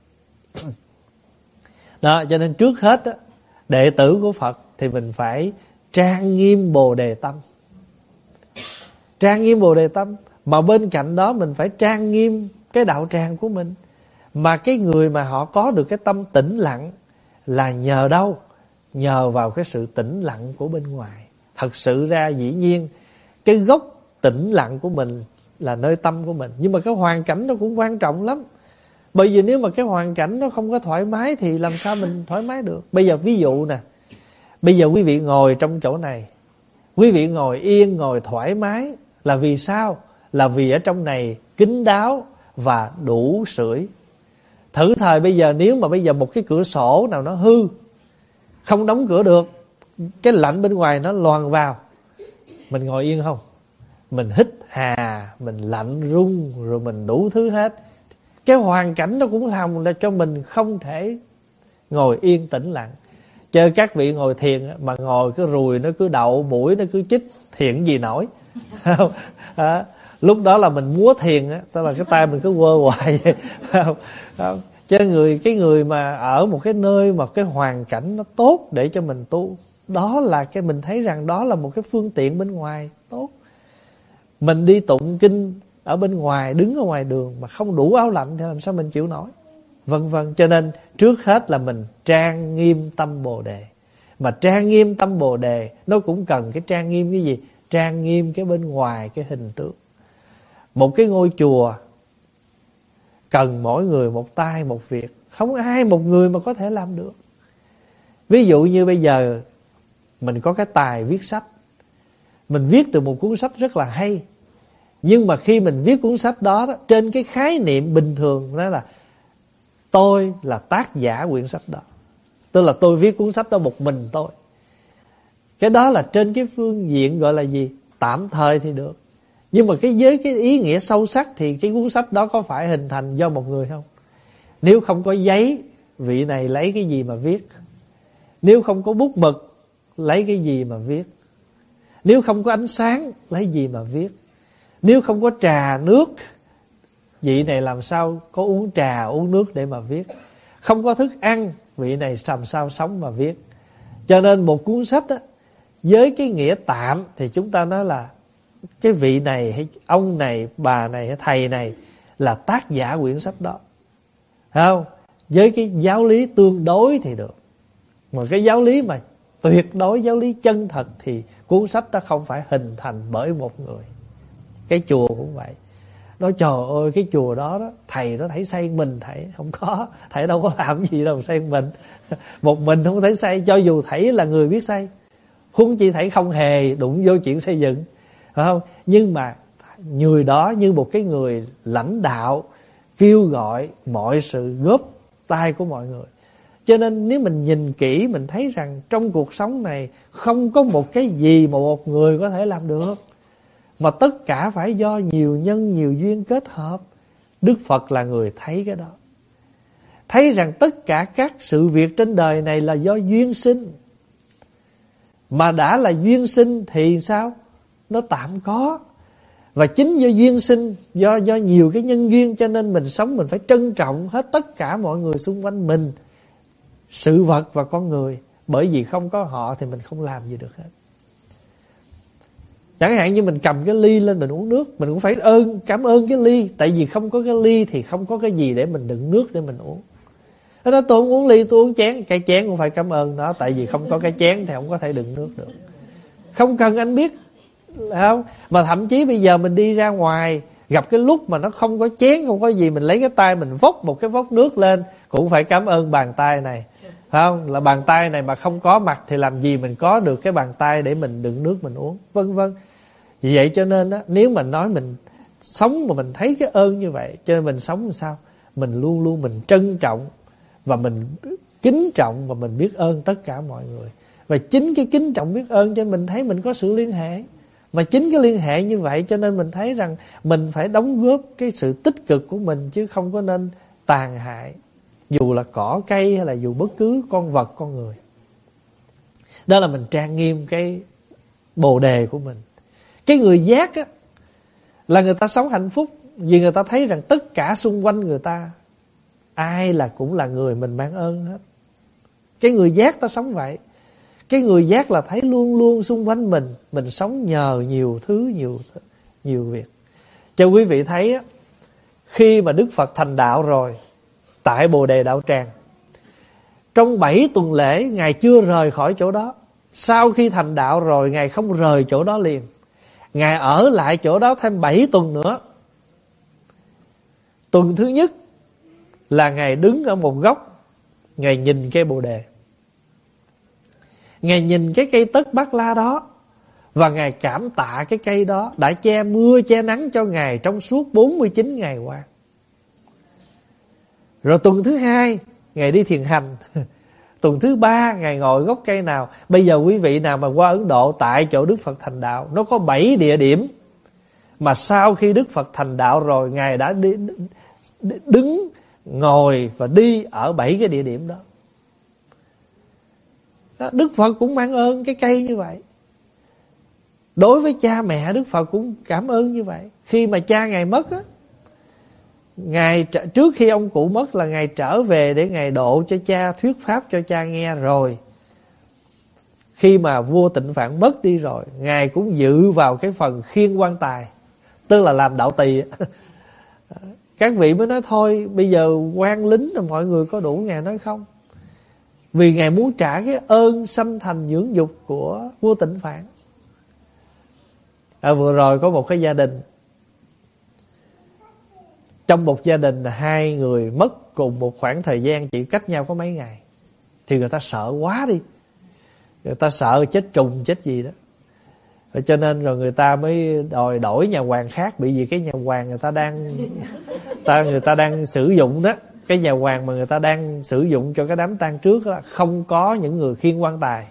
Đó, cho nên trước hết á, đệ tử của Phật thì mình phải trang nghiêm Bồ Đề tâm. Trang nghiêm Bồ Đề tâm. Mà bên cạnh đó mình phải trang nghiêm cái đạo tràng của mình. Mà cái người mà họ có được cái tâm tĩnh lặng là nhờ đâu? Nhờ vào cái sự tĩnh lặng của bên ngoài. Thật sự ra dĩ nhiên cái gốc tĩnh lặng của mình là nơi tâm của mình. Nhưng mà cái hoàn cảnh nó cũng quan trọng lắm. Bởi vì nếu mà cái hoàn cảnh nó không có thoải mái thì làm sao mình thoải mái được. Bây giờ ví dụ nè, bây giờ quý vị ngồi trong chỗ này, quý vị ngồi yên, ngồi thoải mái là vì sao? Là vì ở trong này kín đáo và đủ sưởi. Thử thời bây giờ, nếu mà bây giờ một cái cửa sổ nào nó hư, không đóng cửa được, cái lạnh bên ngoài nó loàn vào, mình ngồi yên không? Mình hít hà, mình lạnh run, rồi mình đủ thứ hết. Cái hoàn cảnh nó cũng làm là cho mình không thể ngồi yên tĩnh lặng. Chơi các vị ngồi thiền mà ngồi cái ruồi nó cứ đậu, mũi nó cứ chích, thiền gì nổi. À, lúc đó là mình múa thiền á, tức là cái tay mình cứ quơ hoài vậy. Không? Cho người cái người mà ở một cái nơi mà cái hoàn cảnh nó tốt để cho mình tu, đó là cái mình thấy rằng đó là một cái phương tiện bên ngoài tốt. Mình đi tụng kinh ở bên ngoài, đứng ở ngoài đường mà không đủ áo lạnh thì làm sao mình chịu nổi, vân vân. Cho nên trước hết là mình trang nghiêm tâm Bồ Đề. Mà trang nghiêm tâm Bồ Đề nó cũng cần cái trang nghiêm cái gì? Trang nghiêm cái bên ngoài, cái hình tượng. Một cái ngôi chùa cần mỗi người một tay một việc, không ai một người mà có thể làm được. Ví dụ như bây giờ mình có cái tài viết sách, mình viết được một cuốn sách rất là hay, nhưng mà khi mình viết cuốn sách đó, đó trên cái khái niệm bình thường đó là tôi là tác giả quyển sách đó, tức là tôi viết cuốn sách đó một mình tôi. Cái đó là trên cái phương diện gọi là gì? Tạm thời thì được. Nhưng mà cái với cái ý nghĩa sâu sắc thì cái cuốn sách đó có phải hình thành do một người không? Nếu không có giấy, vị này lấy cái gì mà viết? Nếu không có bút mực, lấy cái gì mà viết? Nếu không có ánh sáng, lấy gì mà viết? Nếu không có trà nước, vị này làm sao có uống trà uống nước để mà viết? Không có thức ăn, vị này làm sao sống mà viết? Cho nên một cuốn sách á, với cái nghĩa tạm thì chúng ta nói là cái vị này hay ông này, bà này hay thầy này là tác giả quyển sách đó, phải không? Với cái giáo lý tương đối thì được. Mà cái giáo lý mà tuyệt đối, giáo lý chân thật thì cuốn sách đó không phải hình thành bởi một người. Cái chùa cũng vậy. Nói trời ơi cái chùa đó, đó thầy nó thấy xây mình, thầy không có, thầy đâu có làm gì đâu xây mình. Một mình không thể xây, cho dù thầy là người biết xây, huống chi thầy không hề đụng vô chuyện xây dựng, phải không? Nhưng mà người đó như một cái người lãnh đạo, kêu gọi mọi sự góp tay của mọi người. Cho nên nếu mình nhìn kỹ, mình thấy rằng trong cuộc sống này không có một cái gì mà một người có thể làm được, mà tất cả phải do nhiều nhân nhiều duyên kết hợp. Đức Phật là người thấy cái đó, thấy rằng tất cả các sự việc trên đời này là do duyên sinh. Mà đã là duyên sinh thì sao? Nó tạm có. Và chính do duyên sinh, do do nhiều cái nhân duyên, cho nên mình sống mình phải trân trọng hết tất cả mọi người xung quanh mình, sự vật và con người. Bởi vì không có họ thì mình không làm gì được hết. Chẳng hạn như mình cầm cái ly lên mình uống nước, mình cũng phải ơn, cảm ơn cái ly. Tại vì không có cái ly thì không có cái gì để mình đựng nước để mình uống. Thế đó, tôi không uống ly, tôi uống chén. Cái chén cũng phải cảm ơn nó. Tại vì không có cái chén thì không có thể đựng nước được. Không cần anh biết, không? Mà thậm chí bây giờ mình đi ra ngoài, gặp cái lúc mà nó không có chén, không có gì, mình lấy cái tay mình vốc một cái vốc nước lên, cũng phải cảm ơn bàn tay này, phải không? Là bàn tay này mà không có mặt thì làm gì mình có được cái bàn tay để mình đựng nước mình uống, vân vân. Vì vậy cho nên á, nếu mà nói mình sống mà mình thấy cái ơn như vậy, cho nên mình sống làm sao? Mình luôn luôn mình trân trọng và mình kính trọng và mình biết ơn tất cả mọi người. Và chính cái kính trọng biết ơn cho nên mình thấy mình có sự liên hệ. Mà chính cái liên hệ như vậy cho nên mình thấy rằng mình phải đóng góp cái sự tích cực của mình, chứ không có nên tàn hại, dù là cỏ cây hay là dù bất cứ con vật, con người. Đó là mình trang nghiêm cái bồ đề của mình. Cái người giác á, là người ta sống hạnh phúc vì người ta thấy rằng tất cả xung quanh người ta ai là cũng là người mình mang ơn hết. Cái người giác ta sống vậy. Cái người giác là thấy luôn luôn xung quanh mình mình sống nhờ nhiều thứ, nhiều nhiều việc. Cho quý vị thấy á, khi mà Đức Phật thành đạo rồi tại Bồ Đề Đạo Tràng, trong bảy tuần lễ Ngài chưa rời khỏi chỗ đó. Sau khi thành đạo rồi Ngài không rời chỗ đó liền, Ngài ở lại chỗ đó thêm bảy tuần nữa. Tuần thứ nhất là Ngài đứng ở một góc, Ngài nhìn cây Bồ Đề, Ngài nhìn cái cây tất bát la đó, và Ngài cảm tạ cái cây đó đã che mưa che nắng cho Ngài trong suốt bốn mươi chín ngày qua. Rồi tuần thứ hai Ngài đi thiền hành. Tuần thứ ba Ngài ngồi gốc cây nào. Bây giờ quý vị nào mà qua Ấn Độ, tại chỗ Đức Phật thành đạo, nó có bảy địa điểm mà sau khi Đức Phật thành đạo rồi Ngài đã đi, đứng, ngồi và đi ở bảy cái địa điểm đó. Đức Phật cũng mang ơn cái cây như vậy. Đối với cha mẹ, Đức Phật cũng cảm ơn như vậy. Khi mà cha Ngài mất á, Ngài trước khi ông cụ mất là Ngài trở về để Ngài độ cho cha, thuyết pháp cho cha nghe rồi. Khi mà vua Tịnh Phạn mất đi rồi, Ngài cũng dự vào cái phần khiêng quan tài, tức là làm đạo tỳ. Các vị mới nói thôi, bây giờ quan lính là mọi người có đủ. Ngài nói không, vì Ngài muốn trả cái ơn xâm thành dưỡng dục của vua Tịnh Phạn. À, vừa rồi có một cái gia đình, trong một gia đình là hai người mất cùng một khoảng thời gian, chỉ cách nhau có mấy ngày, thì người ta sợ quá đi, người ta sợ chết trùng chết gì đó, cho nên rồi người ta mới đòi đổi nhà hoàng khác. Bị vì cái nhà hoàng người ta đang ta người ta đang sử dụng đó, cái nhà hoàng mà người ta đang sử dụng cho cái đám tang trước đó, không có những người khiêng quan tài.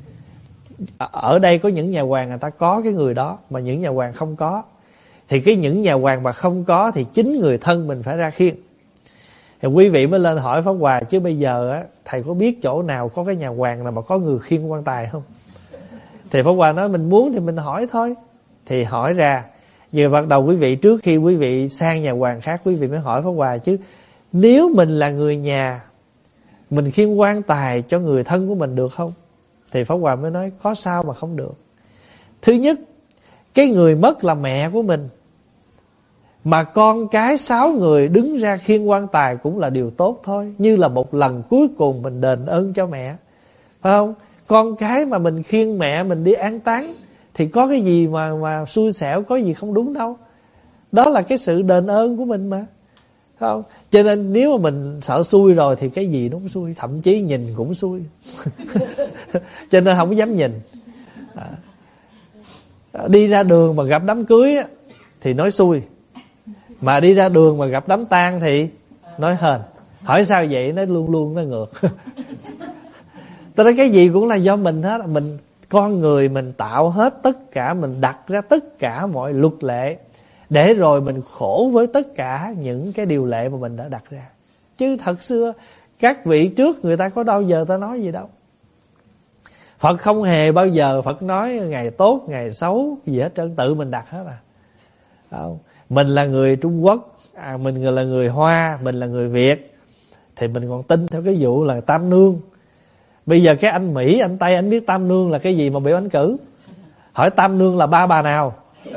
Ở đây có những nhà hoàng người ta có cái người đó, mà những nhà hoàng không có. Thì cái những nhà hoàng mà không có thì chính người thân mình phải ra khiêng. Thì quý vị mới lên hỏi Pháp Hòa, chứ bây giờ á, thầy có biết chỗ nào có cái nhà hoàng nào mà có người khiêng quan tài không? Thì Pháp Hòa nói mình muốn thì mình hỏi thôi. Thì hỏi ra, giờ bắt đầu quý vị, trước khi quý vị sang nhà hoàng khác, quý vị mới hỏi Pháp Hòa chứ, nếu mình là người nhà, mình khiêng quan tài cho người thân của mình được không? Thì Pháp Hòa mới nói có sao mà không được. Thứ nhất, cái người mất là mẹ của mình, mà con cái sáu người đứng ra khiêng quan tài cũng là điều tốt thôi, như là một lần cuối cùng mình đền ơn cho mẹ, phải không? Con cái mà mình khiêng mẹ mình đi an táng thì có cái gì mà mà xui xẻo, có gì không đúng đâu. Đó là cái sự đền ơn của mình mà, phải không? Cho nên nếu mà mình sợ xui rồi thì cái gì nó cũng xui, thậm chí nhìn cũng xui. Cho nên không dám nhìn. À, đi ra đường mà gặp đám cưới á, thì nói xui, mà đi ra đường mà gặp đám tang thì nói hên. Hỏi sao vậy? Nó luôn luôn nó ngược. Tôi nói cái gì cũng là do mình hết. Mình, con người mình tạo hết tất cả, mình đặt ra tất cả mọi luật lệ, để rồi mình khổ với tất cả những cái điều lệ mà mình đã đặt ra. Chứ thật xưa các vị trước người ta có bao giờ ta nói gì đâu. Phật không hề bao giờ Phật nói ngày tốt, ngày xấu gì hết trơn, tự mình đặt hết à. Không. Mình là người Trung Quốc, à, mình là người Hoa, mình là người Việt, thì mình còn tin theo cái vụ là tam nương. Bây giờ cái anh Mỹ, anh Tây, anh biết tam nương là cái gì mà biểu anh cử. Hỏi tam nương là ba bà nào?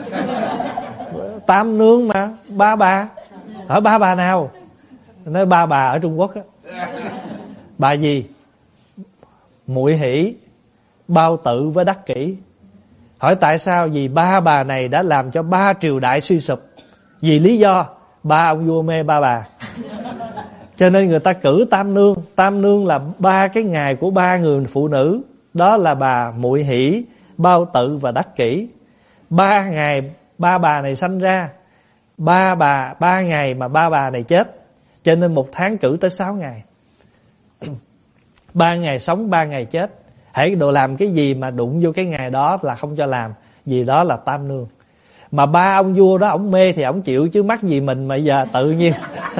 Tam nương mà, ba bà. Hỏi ba bà nào? Nói ba bà ở Trung Quốc á. Bà gì? Muội Hỷ, Bao Tự với Đắc Kỷ. Hỏi tại sao? Vì ba bà này đã làm cho ba triều đại suy sụp. Vì lý do ba ông vua mê ba bà, cho nên người ta cử tam nương. Tam nương là ba cái ngày của ba người phụ nữ. Đó là bà Muội Hỷ, Bao Tự và Đắc Kỷ. Ba ngày ba bà này sanh ra, ba bà ba ngày mà ba bà này chết, cho nên một tháng cử tới sáu ngày. Ba ngày sống, ba ngày chết. Hãy đồ làm cái gì mà đụng vô cái ngày đó là không cho làm, vì đó là tam nương. Mà ba ông vua đó ổng mê thì ổng chịu, chứ mắc gì mình mà giờ tự nhiên.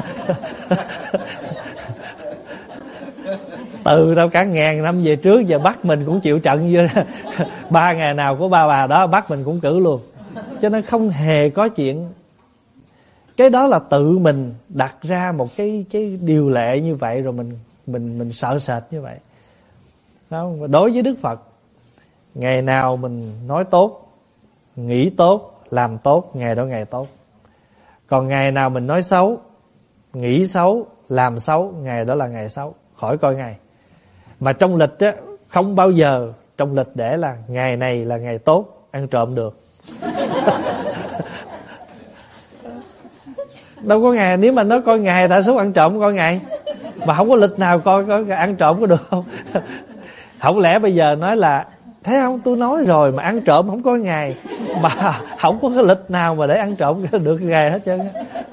Từ đâu cả ngàn năm về trước giờ bắt mình cũng chịu trận vô. Ba ngày nào của ba bà đó bắt mình cũng cử luôn. Cho nên không hề có chuyện. Cái đó là tự mình đặt ra một cái cái điều lệ như vậy, rồi mình mình mình sợ sệt như vậy. Không? Đối với Đức Phật, ngày nào mình nói tốt, nghĩ tốt, làm tốt, ngày đó ngày tốt. Còn ngày nào mình nói xấu, nghĩ xấu, làm xấu, ngày đó là ngày xấu. Khỏi coi ngày. Mà trong lịch á, không bao giờ trong lịch để là ngày này là ngày tốt, ăn trộm được. Đâu có ngày. Nếu mà nói coi ngày tại số ăn trộm coi ngày, mà không có lịch nào coi coi ăn trộm có được không? Không lẽ bây giờ nói là thấy không, tôi nói rồi mà ăn trộm không có ngày, mà không có cái lịch nào mà để ăn trộm được ngày hết trơn.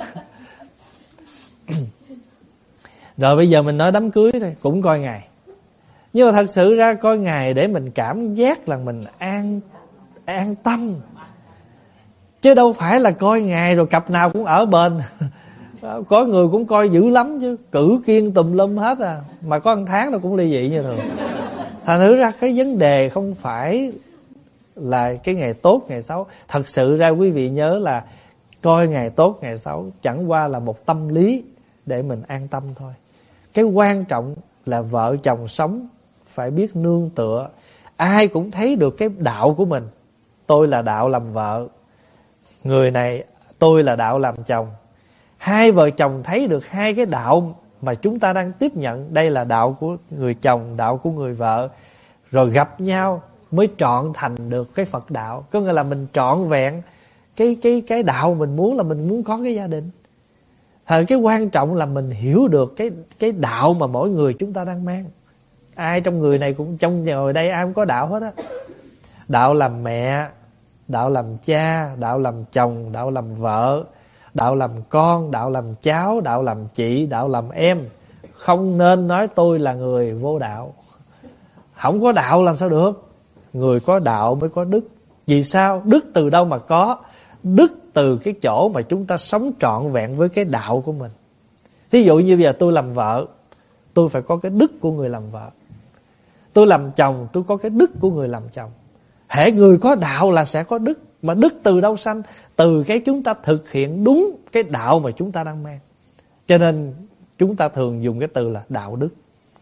Rồi bây giờ mình nói đám cưới đây cũng coi ngày. Nhưng mà thật sự ra coi ngày để mình cảm giác là mình an an tâm, chứ đâu phải là coi ngày rồi cặp nào cũng ở bền. Có người cũng coi dữ lắm chứ, cử kiên tùm lum hết à, mà có một tháng nó cũng ly dị như thường. Thành thử ra cái vấn đề không phải là cái ngày tốt ngày xấu. Thật sự ra quý vị nhớ là coi ngày tốt ngày xấu chẳng qua là một tâm lý để mình an tâm thôi. Cái quan trọng là vợ chồng sống phải biết nương tựa. Ai cũng thấy được cái đạo của mình. Tôi là đạo làm vợ, người này tôi là đạo làm chồng. Hai vợ chồng thấy được hai cái đạo mà chúng ta đang tiếp nhận. Đây là đạo của người chồng, đạo của người vợ. Rồi gặp nhau mới trọn thành được cái Phật đạo. Có nghĩa là mình trọn vẹn Cái cái cái đạo mình muốn là mình muốn có cái gia đình. Thời cái quan trọng là mình hiểu được cái cái đạo mà mỗi người chúng ta đang mang. Ai trong người này cũng trong ngồi đây ai cũng có đạo hết á. Đạo làm mẹ, đạo làm cha, đạo làm chồng, đạo làm vợ, đạo làm con, đạo làm cháu, đạo làm chị, đạo làm em. Không nên nói tôi là người vô đạo. Không có đạo làm sao được. Người có đạo mới có đức. Vì sao? Đức từ đâu mà có? Đức từ cái chỗ mà chúng ta sống trọn vẹn với cái đạo của mình. Thí dụ như bây giờ tôi làm vợ, tôi phải có cái đức của người làm vợ. Tôi làm chồng, tôi có cái đức của người làm chồng. Hễ người có đạo là sẽ có đức. Mà đức từ đâu sanh? Từ cái chúng ta thực hiện đúng cái đạo mà chúng ta đang mang. Cho nên chúng ta thường dùng cái từ là đạo đức.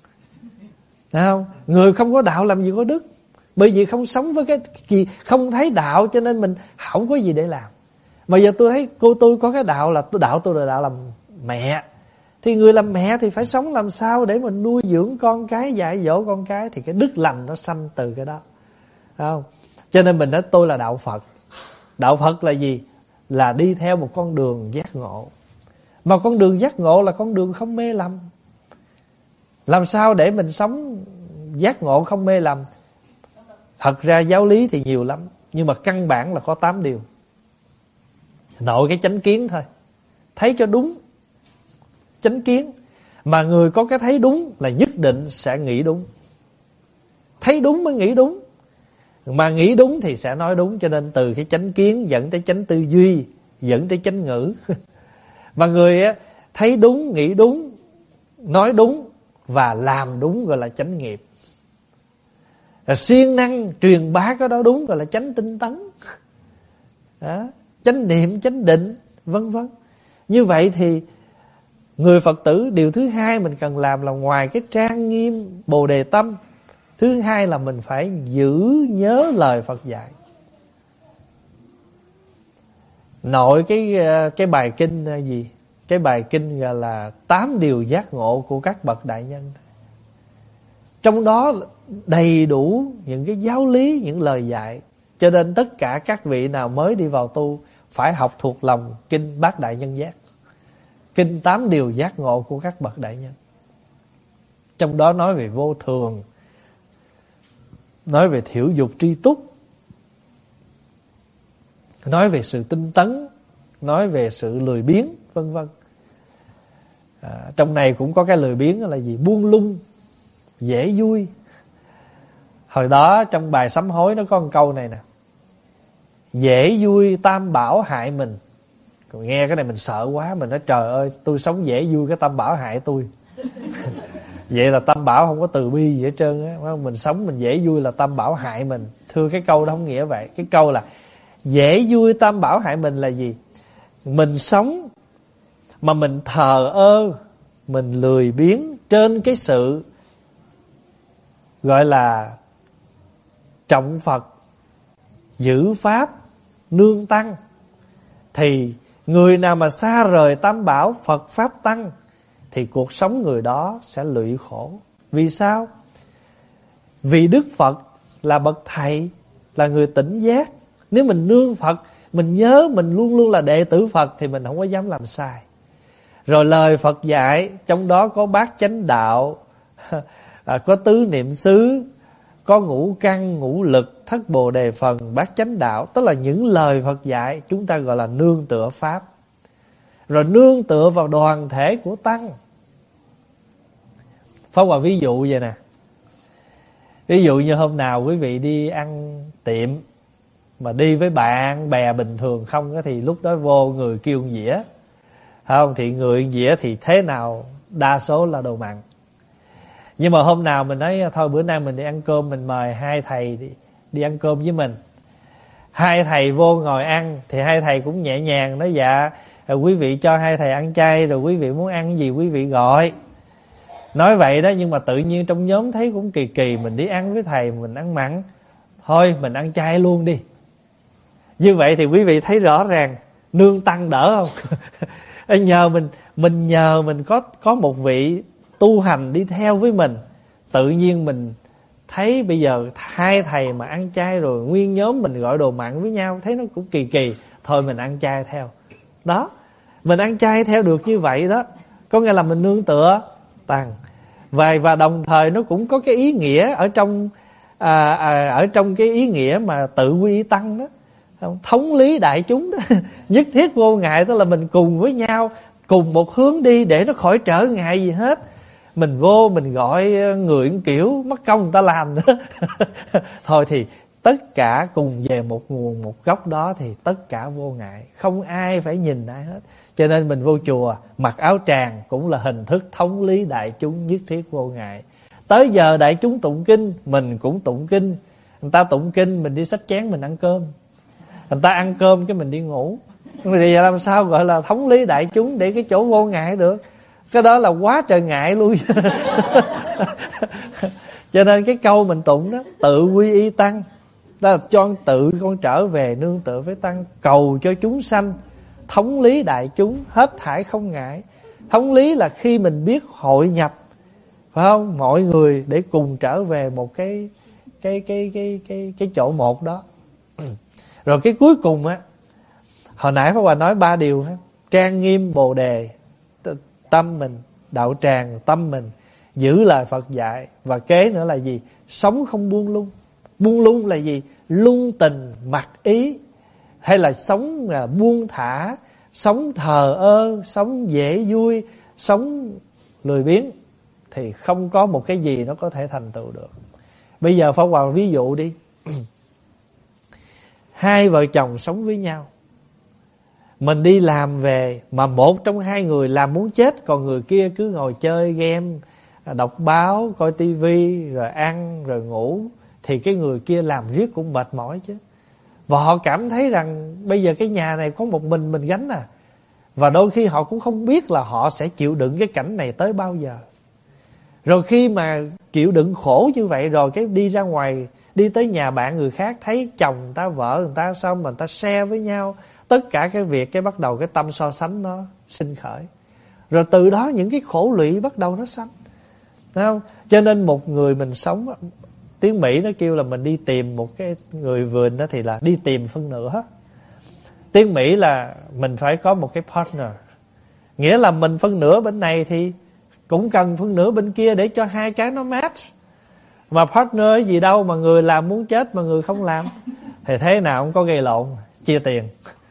Thấy không? Người không có đạo làm gì có đức. Bởi vì không sống với cái gì, không thấy đạo cho nên mình không có gì để làm. Mà giờ tôi thấy cô tôi có cái đạo là đạo tôi là đạo làm mẹ. Thì người làm mẹ thì phải sống làm sao để mình nuôi dưỡng con cái, dạy dỗ con cái. Thì cái đức lành nó sanh từ cái đó. Thấy không? Cho nên mình nói tôi là đạo Phật. Đạo Phật là gì? Là đi theo một con đường giác ngộ. Mà con đường giác ngộ là con đường không mê lầm. Làm sao để mình sống giác ngộ không mê lầm? Thật ra giáo lý thì nhiều lắm, nhưng mà căn bản là có tám điều. Nội cái chánh kiến thôi. Thấy cho đúng. Chánh kiến. Mà người có cái thấy đúng là nhất định sẽ nghĩ đúng. Thấy đúng mới nghĩ đúng. Mà nghĩ đúng thì sẽ nói đúng. Cho nên từ cái chánh kiến dẫn tới chánh tư duy, dẫn tới chánh ngữ. Mà người thấy đúng, nghĩ đúng, nói đúng và làm đúng gọi là chánh nghiệp. Rồi siêng năng truyền bá cái đó đúng gọi là chánh tinh tấn. Đó, chánh niệm, chánh định, vân vân. Như vậy thì người Phật tử điều thứ hai mình cần làm là ngoài cái trang nghiêm Bồ Đề tâm, thứ hai là mình phải giữ nhớ lời Phật dạy. Nội cái cái bài kinh gì? Cái bài kinh gọi là tám điều giác ngộ của các bậc đại nhân. Trong đó đầy đủ những cái giáo lý, những lời dạy. Cho nên tất cả các vị nào mới đi vào tu phải học thuộc lòng kinh Bát Đại Nhân Giác, kinh tám điều giác ngộ của các bậc đại nhân. Trong đó nói về vô thường, nói về thiểu dục tri túc, nói về sự tinh tấn, nói về sự lười biếng, vân vân. À, trong này cũng có cái lười biếng là gì? Buông lung, dễ vui. Hồi đó trong bài sám hối nó có một câu này nè: dễ vui tam bảo hại mình. Còn nghe cái này mình sợ quá, mình nói trời ơi, tôi sống dễ vui cái tam bảo hại tôi. Vậy là tam bảo không có từ bi gì hết trơn á. Mình sống mình dễ vui là tam bảo hại mình. Thưa, cái câu đó không nghĩa vậy. Cái câu là dễ vui tam bảo hại mình là gì? Mình sống mà mình thờ ơ, mình lười biếng trên cái sự gọi là trọng Phật, giữ Pháp, nương Tăng, thì người nào mà xa rời tam bảo Phật Pháp Tăng thì cuộc sống người đó sẽ lụy khổ. Vì sao? Vì Đức Phật là bậc thầy, là người tỉnh giác. Nếu mình nương Phật, mình nhớ mình luôn luôn là đệ tử Phật thì mình không có dám làm sai. Rồi lời Phật dạy trong đó có bát chánh đạo, có tứ niệm xứ, có ngũ căn, ngũ lực, thất bồ đề phần, bát chánh đạo. Tức là những lời Phật dạy chúng ta gọi là nương tựa Pháp. Rồi nương tựa vào đoàn thể của Tăng. Pháp Hòa ví dụ vậy nè. Ví dụ như hôm nào quý vị đi ăn tiệm mà đi với bạn bè bình thường không á, thì lúc đó vô người kêu dĩa, không thì người dĩa thì thế nào đa số là đồ mặn. Nhưng mà hôm nào mình nói thôi bữa nay mình đi ăn cơm, mình mời hai thầy đi, đi ăn cơm với mình. Hai thầy vô ngồi ăn thì hai thầy cũng nhẹ nhàng nói dạ quý vị cho hai thầy ăn chay, rồi quý vị muốn ăn gì quý vị gọi. Nói vậy đó, nhưng mà tự nhiên trong nhóm thấy cũng kỳ kỳ, mình đi ăn với thầy mình ăn mặn, thôi mình ăn chay luôn đi. Như vậy thì quý vị thấy rõ ràng nương tăng đỡ không? nhờ mình mình nhờ mình có có một vị tu hành đi theo với mình, tự nhiên mình thấy bây giờ hai thầy mà ăn chay rồi nguyên nhóm mình gọi đồ mặn với nhau, thấy nó cũng kỳ kỳ, thôi mình ăn chay theo. Đó, mình ăn chay theo được như vậy đó, có nghĩa là mình nương tựa tăng. Và, và đồng thời nó cũng có cái ý nghĩa ở trong à, à, ở trong cái ý nghĩa mà tự quy tăng đó, thống lý đại chúng đó. Nhất thiết vô ngại, tức là mình cùng với nhau, cùng một hướng đi để nó khỏi trở ngại gì hết. Mình vô mình gọi người kiểu mất công người ta làm nữa. Thôi thì tất cả cùng về một nguồn, một góc đó thì tất cả vô ngại, không ai phải nhìn ai hết. Cho nên mình vô chùa mặc áo tràng cũng là hình thức thống lý đại chúng, nhất thiết vô ngại. Tới giờ đại chúng tụng kinh, mình cũng tụng kinh. Người ta tụng kinh, mình đi xách chén mình ăn cơm. Người ta ăn cơm cái mình đi ngủ. Thì làm sao gọi là thống lý đại chúng để cái chỗ vô ngại được? Cái đó là quá trời ngại luôn. Cho nên cái câu mình tụng đó, tự quy y tăng, đó là cho tự con trở về nương tựa với tăng, cầu cho chúng sanh thống lý đại chúng, hết thảy không ngại. Thống lý là khi mình biết hội nhập, phải không? Mọi người để cùng trở về một cái cái cái cái cái cái chỗ một đó. Rồi cái cuối cùng á, hồi nãy Pháp Hòa nói ba điều ha: trang nghiêm bồ đề, tâm mình, đạo tràng tâm mình, giữ lời Phật dạy. Và kế nữa là gì? Sống không buông lung. Buông lung là gì? Lung tình mặc ý, hay là sống là buông thả, sống thờ ơ, sống dễ vui, sống lười biếng, thì không có một cái gì nó có thể thành tựu được. Bây giờ Pháp Hòa ví dụ đi. Hai vợ chồng sống với nhau, mình đi làm về mà một trong hai người làm muốn chết, còn người kia cứ ngồi chơi game, đọc báo, coi tivi, rồi ăn, rồi ngủ, thì cái người kia làm riết cũng mệt mỏi chứ. Và họ cảm thấy rằng bây giờ cái nhà này có một mình mình gánh à. Và đôi khi họ cũng không biết là họ sẽ chịu đựng cái cảnh này tới bao giờ. Rồi khi mà chịu đựng khổ như vậy rồi, cái đi ra ngoài, đi tới nhà bạn người khác, thấy chồng người ta, vợ người ta, xong mà người ta share với nhau tất cả cái việc, cái bắt đầu cái tâm so sánh nó sinh khởi. Rồi từ đó những cái khổ lụy bắt đầu nó sanh. Thấy không? Cho nên một người mình sống, tiếng Mỹ nó kêu là mình đi tìm một cái người vườn đó, thì là đi tìm phân nửa. Tiếng Mỹ là mình phải có một cái partner, nghĩa là mình phân nửa bên này thì cũng cần phân nửa bên kia để cho hai cái nó match. Mà partner gì đâu mà người làm muốn chết mà người không làm, thì thế nào cũng có gây lộn, chia tiền.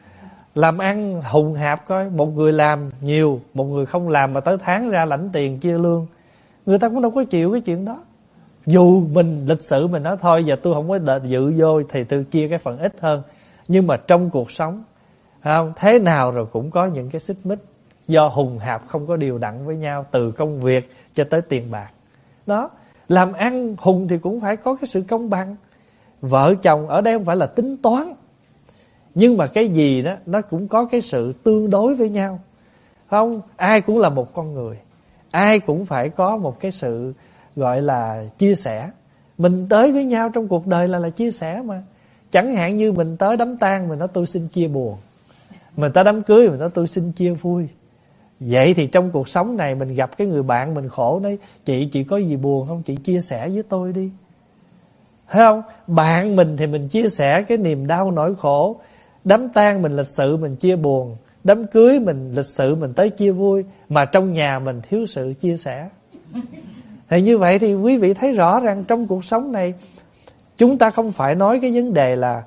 Làm ăn hùng hạp coi, một người làm nhiều, một người không làm, mà tới tháng ra lãnh tiền chia lương, người ta cũng đâu có chịu cái chuyện đó. Dù mình lịch sự mình nói thôi giờ tôi không có đợi dự vô thì tôi chia cái phần ít hơn. Nhưng mà trong cuộc sống không, thế nào rồi cũng có những cái xích mích, do hùng hạp không có điều đặn với nhau, từ công việc cho tới tiền bạc. Đó, làm ăn hùng thì cũng phải có cái sự công bằng. Vợ chồng ở đây không phải là tính toán, nhưng mà cái gì đó nó cũng có cái sự tương đối với nhau. Không, ai cũng là một con người, ai cũng phải có một cái sự gọi là chia sẻ. Mình tới với nhau trong cuộc đời là là chia sẻ mà. Chẳng hạn như mình tới đám tang, mình nói tôi xin chia buồn. Mình tới đám cưới, mình nói tôi xin chia vui. Vậy thì trong cuộc sống này mình gặp cái người bạn mình khổ, nói chị, chị có gì buồn không? Chị chia sẻ với tôi đi. Thấy không? Bạn mình thì mình chia sẻ cái niềm đau nỗi khổ. Đám tang mình lịch sự mình chia buồn, đám cưới mình lịch sự mình tới chia vui. Mà trong nhà mình thiếu sự chia sẻ. Thì như vậy thì quý vị thấy rõ rằng trong cuộc sống này, chúng ta không phải nói cái vấn đề là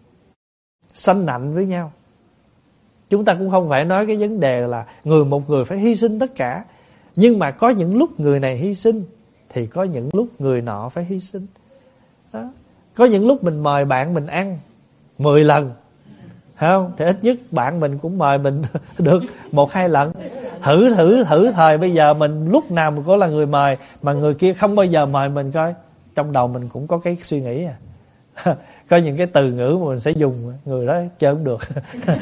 sanh nạnh với nhau. Chúng ta cũng không phải nói cái vấn đề là người một người phải hy sinh tất cả. Nhưng mà có những lúc người này hy sinh, thì có những lúc người nọ phải hy sinh. Đó. Có những lúc mình mời bạn mình ăn mười lần, phải không? Thì ít nhất bạn mình cũng mời mình được một hai lần. Thử thử thử thời bây giờ mình lúc nào mình có là người mời, mà người kia không bao giờ mời mình coi. Trong đầu mình cũng có cái suy nghĩ à. Có những cái từ ngữ mà mình sẽ dùng, người đó chơi không được.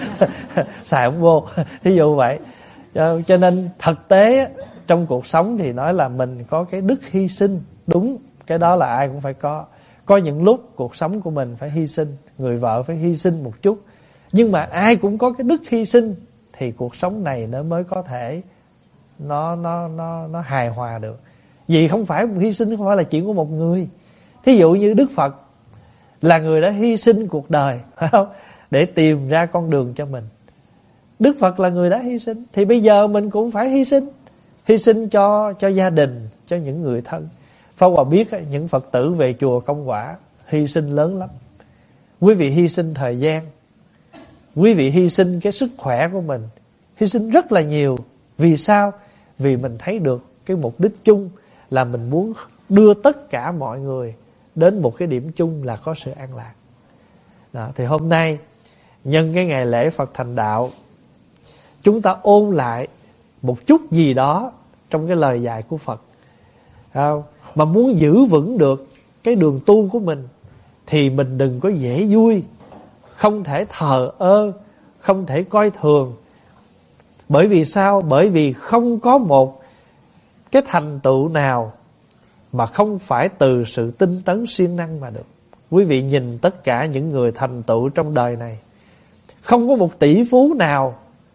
Xài không vô. Thí dụ vậy. Cho nên thực tế trong cuộc sống thì nói là mình có cái đức hy sinh. Đúng, cái đó là ai cũng phải có. Có những lúc cuộc sống của mình phải hy sinh, người vợ phải hy sinh một chút. Nhưng mà ai cũng có cái đức hy sinh thì cuộc sống này nó mới có thể nó nó nó nó hài hòa được. Vì không phải hy sinh không phải là chuyện của một người. Thí dụ như Đức Phật là người đã hy sinh cuộc đời, phải không? Để tìm ra con đường cho mình. Đức Phật là người đã hy sinh, thì bây giờ mình cũng phải hy sinh. Hy sinh cho cho gia đình, cho những người thân. Pháp Hòa biết những Phật tử về chùa Công Quả hy sinh lớn lắm. Quý vị hy sinh thời gian, quý vị hy sinh cái sức khỏe của mình, hy sinh rất là nhiều. Vì sao? Vì mình thấy được cái mục đích chung là mình muốn đưa tất cả mọi người đến một cái điểm chung là có sự an lạc. Đó, thì hôm nay nhân cái ngày lễ Phật thành đạo, chúng ta ôn lại một chút gì đó trong cái lời dạy của Phật. Không? Mà muốn giữ vững được cái đường tu của mình thì mình đừng có dễ vui, không thể thờ ơ, không thể coi thường. Bởi vì sao? Bởi vì không có một cái thành tựu nào mà không phải từ sự tinh tấn siêng năng mà được. Quý vị nhìn tất cả những người thành tựu trong đời này, không có một tỷ phú nào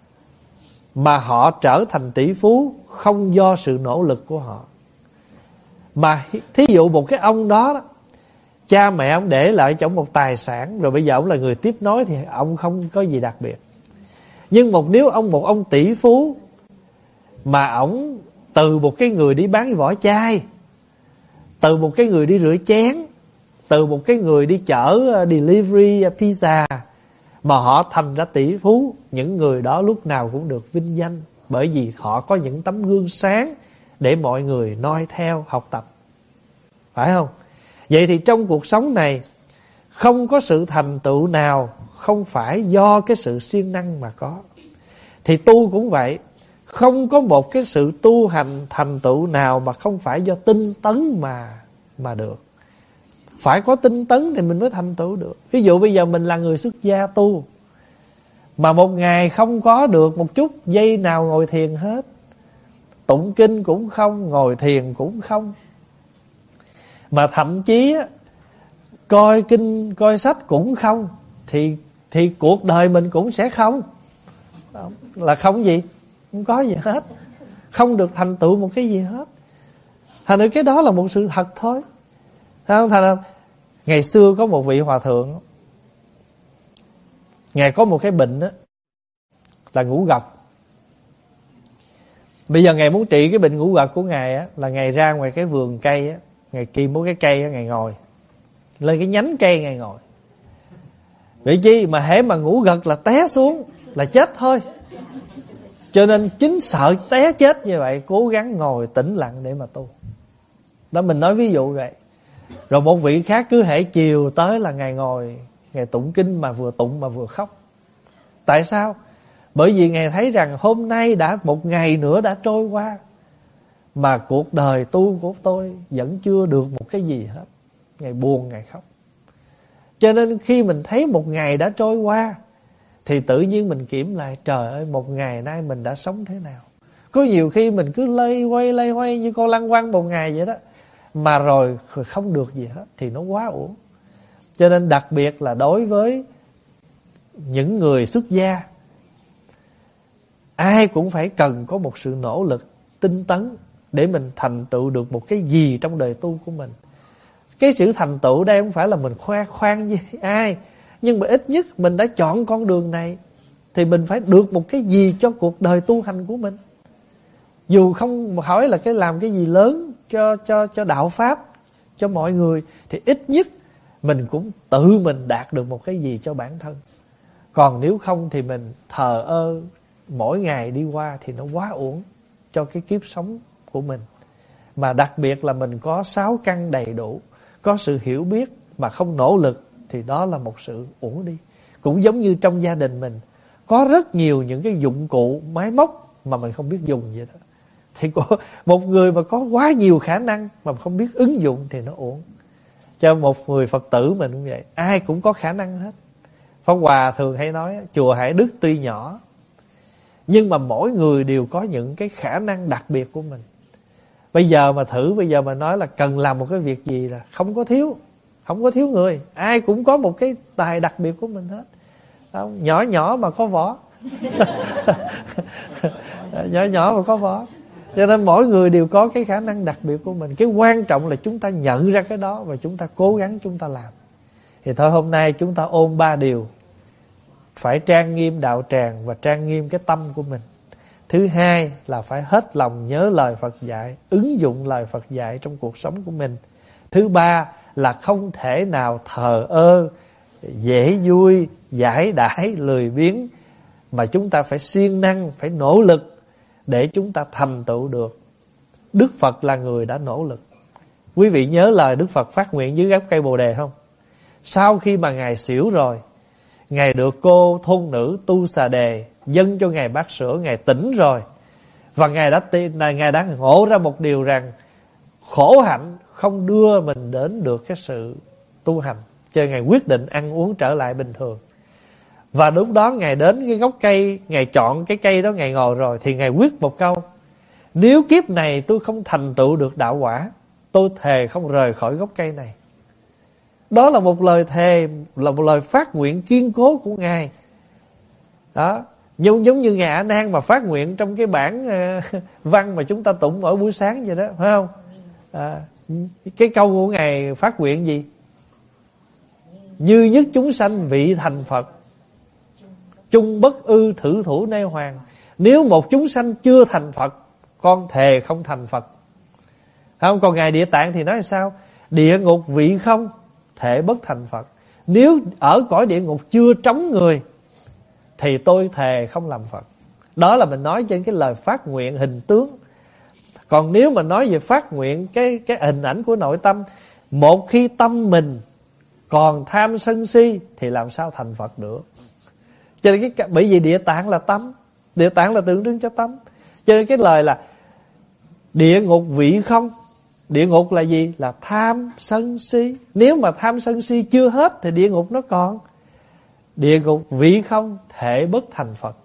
mà họ trở thành tỷ phú không do sự nỗ lực của họ. Mà thí dụ một cái ông đó, đó cha mẹ ông để lại cho ông một tài sản, rồi bây giờ ông là người tiếp nối, thì ông không có gì đặc biệt. Nhưng một nếu ông một ông tỷ phú mà ông từ một cái người đi bán vỏ chai, từ một cái người đi rửa chén, từ một cái người đi chở delivery pizza, mà họ thành ra tỷ phú, những người đó lúc nào cũng được vinh danh. Bởi vì họ có những tấm gương sáng để mọi người noi theo, học tập. Phải không? Vậy thì trong cuộc sống này, không có sự thành tựu nào không phải do cái sự siêng năng mà có. Thì tu cũng vậy, không có một cái sự tu hành thành tựu nào mà không phải do tinh tấn mà mà được. Phải có tinh tấn thì mình mới thành tựu được. Ví dụ bây giờ mình là người xuất gia tu, mà một ngày không có được một chút giây nào ngồi thiền hết, tụng kinh cũng không, ngồi thiền cũng không, mà thậm chí coi kinh, coi sách cũng không, thì thì cuộc đời mình cũng sẽ không. Là không gì? Không có gì hết. Không được thành tựu một cái gì hết. Thành ra cái đó là một sự thật thôi. Thành ra ngày xưa có một vị hòa thượng, Ngài có một cái bệnh đó, là ngủ gật. Bây giờ Ngài muốn trị cái bệnh ngủ gật của Ngài á, là Ngài ra ngoài cái vườn cây á, Ngài kim một cái cây á, Ngài ngồi lên cái nhánh cây, Ngài ngồi. Vậy chi mà hễ mà ngủ gật là té xuống là chết thôi. Cho nên chính sợ té chết như vậy, cố gắng ngồi tĩnh lặng để mà tu. Đó, mình nói ví dụ vậy. Rồi một vị khác cứ hễ chiều tới là Ngài ngồi, Ngài tụng kinh mà vừa tụng mà vừa khóc. Tại sao? Bởi vì Ngài thấy rằng hôm nay đã một ngày nữa đã trôi qua, mà cuộc đời tu của tôi vẫn chưa được một cái gì hết. Ngài buồn, Ngài khóc. Cho nên khi mình thấy một ngày đã trôi qua, thì tự nhiên mình kiểm lại, trời ơi, một ngày nay mình đã sống thế nào. Có nhiều khi mình cứ lây quay lây quay như con lăng quăng một ngày vậy đó, mà rồi không được gì hết, thì nó quá uổng. Cho nên đặc biệt là đối với những người xuất gia, ai cũng phải cần có một sự nỗ lực tinh tấn để mình thành tựu được một cái gì trong đời tu của mình. Cái sự thành tựu đây không phải là mình khoe khoang với ai, nhưng mà ít nhất mình đã chọn con đường này thì mình phải được một cái gì cho cuộc đời tu hành của mình. Dù không hỏi là cái làm cái gì lớn cho cho cho đạo pháp, cho mọi người, thì ít nhất mình cũng tự mình đạt được một cái gì cho bản thân. Còn nếu không thì mình thờ ơ mỗi ngày đi qua thì nó quá uổng cho cái kiếp sống của mình. Mà đặc biệt là mình có sáu căn đầy đủ, có sự hiểu biết mà không nỗ lực, thì đó là một sự uổng đi. Cũng giống như trong gia đình mình, có rất nhiều những cái dụng cụ, máy móc mà mình không biết dùng vậy đó. Thì có, một người mà có quá nhiều khả năng mà không biết ứng dụng thì nó uổng. Cho một người Phật tử mình cũng vậy, ai cũng có khả năng hết. Pháp Hòa thường hay nói chùa Hải Đức tuy nhỏ, nhưng mà mỗi người đều có những cái khả năng đặc biệt của mình. Bây giờ mà thử, bây giờ mà nói là cần làm một cái việc gì là không có thiếu, không có thiếu người. Ai cũng có một cái tài đặc biệt của mình hết. Đó, nhỏ nhỏ mà có võ. Nhỏ nhỏ mà có võ. Cho nên mỗi người đều có cái khả năng đặc biệt của mình. Cái quan trọng là chúng ta nhận ra cái đó và chúng ta cố gắng chúng ta làm. Thì thôi hôm nay chúng ta ôn ba điều. Phải trang nghiêm đạo tràng và trang nghiêm cái tâm của mình. Thứ hai là phải hết lòng nhớ lời Phật dạy, ứng dụng lời Phật dạy trong cuộc sống của mình. Thứ ba là không thể nào thờ ơ, dễ vui, giải đãi, lười biếng, mà chúng ta phải siêng năng, phải nỗ lực để chúng ta thành tựu được. Đức Phật là người đã nỗ lực. Quý vị nhớ lời Đức Phật phát nguyện dưới gốc cây Bồ Đề không? Sau khi mà Ngài xỉu rồi, Ngài được cô thôn nữ Tu Xà Đề dâng cho Ngài bát sữa, Ngài tỉnh rồi. Và Ngài đã, Ngài đã ngộ ra một điều rằng khổ hạnh không đưa mình đến được cái sự tu hành. Cho nên Ngài quyết định ăn uống trở lại bình thường. Và lúc đó Ngài đến cái gốc cây, Ngài chọn cái cây đó, Ngài ngồi rồi, thì Ngài quyết một câu: nếu kiếp này tôi không thành tựu được đạo quả, tôi thề không rời khỏi gốc cây này. Đó là một lời thề, là một lời phát nguyện kiên cố của Ngài. Đó, giống, giống như Ngài A Nan mà phát nguyện trong cái bản uh, văn mà chúng ta tụng mỗi buổi sáng vậy đó, phải không? À, cái câu của Ngài phát nguyện gì? Như nhất chúng sanh vị thành Phật, chung bất ư thử thủ nay hoàng. Nếu một chúng sanh chưa thành Phật, con thề không thành Phật. Không? Còn Ngài Địa Tạng thì nói là sao? Địa ngục vị không, thể bất thành Phật. Nếu ở cõi địa ngục chưa trống người, thì tôi thề không làm Phật. Đó là mình nói trên cái lời phát nguyện hình tướng. Còn nếu mà nói về phát nguyện cái, cái hình ảnh của nội tâm, một khi tâm mình còn tham sân si thì làm sao thành Phật được? Cho nên cái, bởi vì Địa Tạng là tâm, Địa Tạng là tượng trưng cho tâm. Cho nên cái lời là địa ngục vị không, địa ngục là gì? Là tham sân si. Nếu mà tham sân si chưa hết thì địa ngục nó còn. Địa ngục vị không, thể bất thành Phật.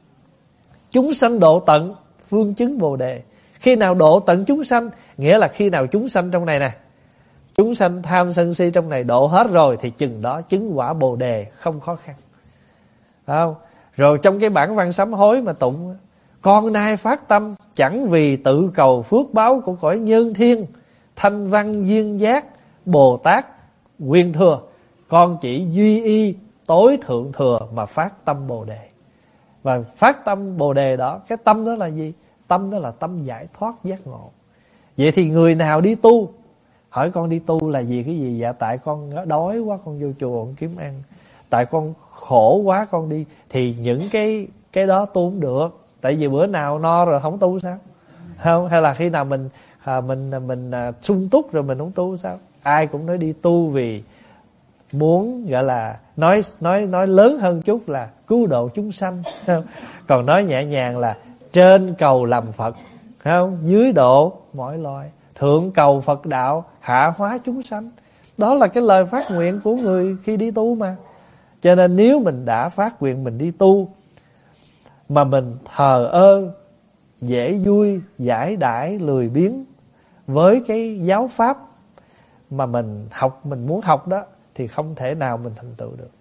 Chúng sanh độ tận, phương chứng Bồ Đề. Khi nào độ tận chúng sanh, nghĩa là khi nào chúng sanh trong này nè, chúng sanh tham sân si trong này độ hết rồi, thì chừng đó chứng quả Bồ Đề không khó khăn. Không? Rồi trong cái bản văn sám hối mà tụng: con nay phát tâm chẳng vì tự cầu phước báo của cõi nhân thiên, thanh văn duyên giác, Bồ Tát quyền thừa, con chỉ duy y tối thượng thừa mà phát tâm Bồ Đề. Và phát tâm Bồ Đề đó, cái tâm đó là gì? Tâm đó là tâm giải thoát giác ngộ. Vậy thì người nào đi tu, hỏi con đi tu là gì, cái gì? Dạ tại con đói quá con vô chùa con kiếm ăn, tại con khổ quá con đi. Thì những cái cái đó tu không được. Tại vì bữa nào no rồi không tu sao? Không? Hay là khi nào mình à, mình mình à, sung túc rồi mình không tu sao? Ai cũng nói đi tu vì muốn, gọi là nói nói nói lớn hơn chút là cứu độ chúng sanh, không? Còn nói nhẹ nhàng là trên cầu làm Phật, không? Dưới độ mọi loài, thượng cầu Phật đạo, hạ hóa chúng sanh. Đó là cái lời phát nguyện của người khi đi tu mà. Cho nên nếu mình đã phát nguyện mình đi tu mà mình thờ ơ, dễ vui, giải đãi, lười biếng với cái giáo pháp mà mình học, mình muốn học đó, thì không thể nào mình thành tựu được.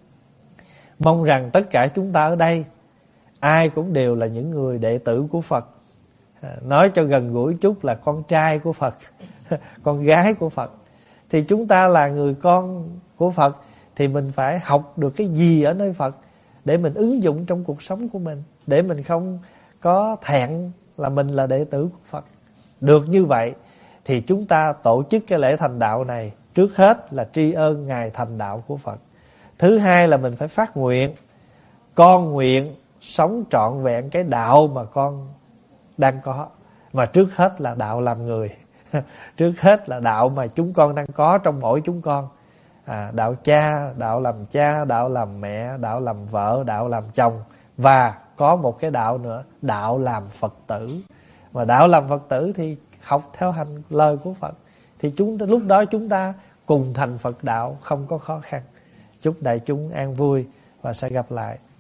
Mong rằng tất cả chúng ta ở đây ai cũng đều là những người đệ tử của Phật. Nói cho gần gũi chút là con trai của Phật, con gái của Phật. Thì chúng ta là người con của Phật, thì mình phải học được cái gì ở nơi Phật để mình ứng dụng trong cuộc sống của mình, để mình không có thẹn là mình là đệ tử của Phật. Được như vậy thì chúng ta tổ chức cái lễ thành đạo này, trước hết là tri ân ngày thành đạo của Phật. Thứ hai là mình phải phát nguyện, con nguyện sống trọn vẹn cái đạo mà con đang có. Mà trước hết là đạo làm người, trước hết là đạo mà chúng con đang có trong mỗi chúng con. À, đạo cha, đạo làm cha, đạo làm mẹ, đạo làm vợ, đạo làm chồng, và có một cái đạo nữa, đạo làm Phật tử. Mà đạo làm Phật tử thì học theo hành lời của Phật, thì chúng lúc đó chúng ta cùng thành Phật đạo, không có khó khăn. Chúc đại chúng an vui và sẽ gặp lại.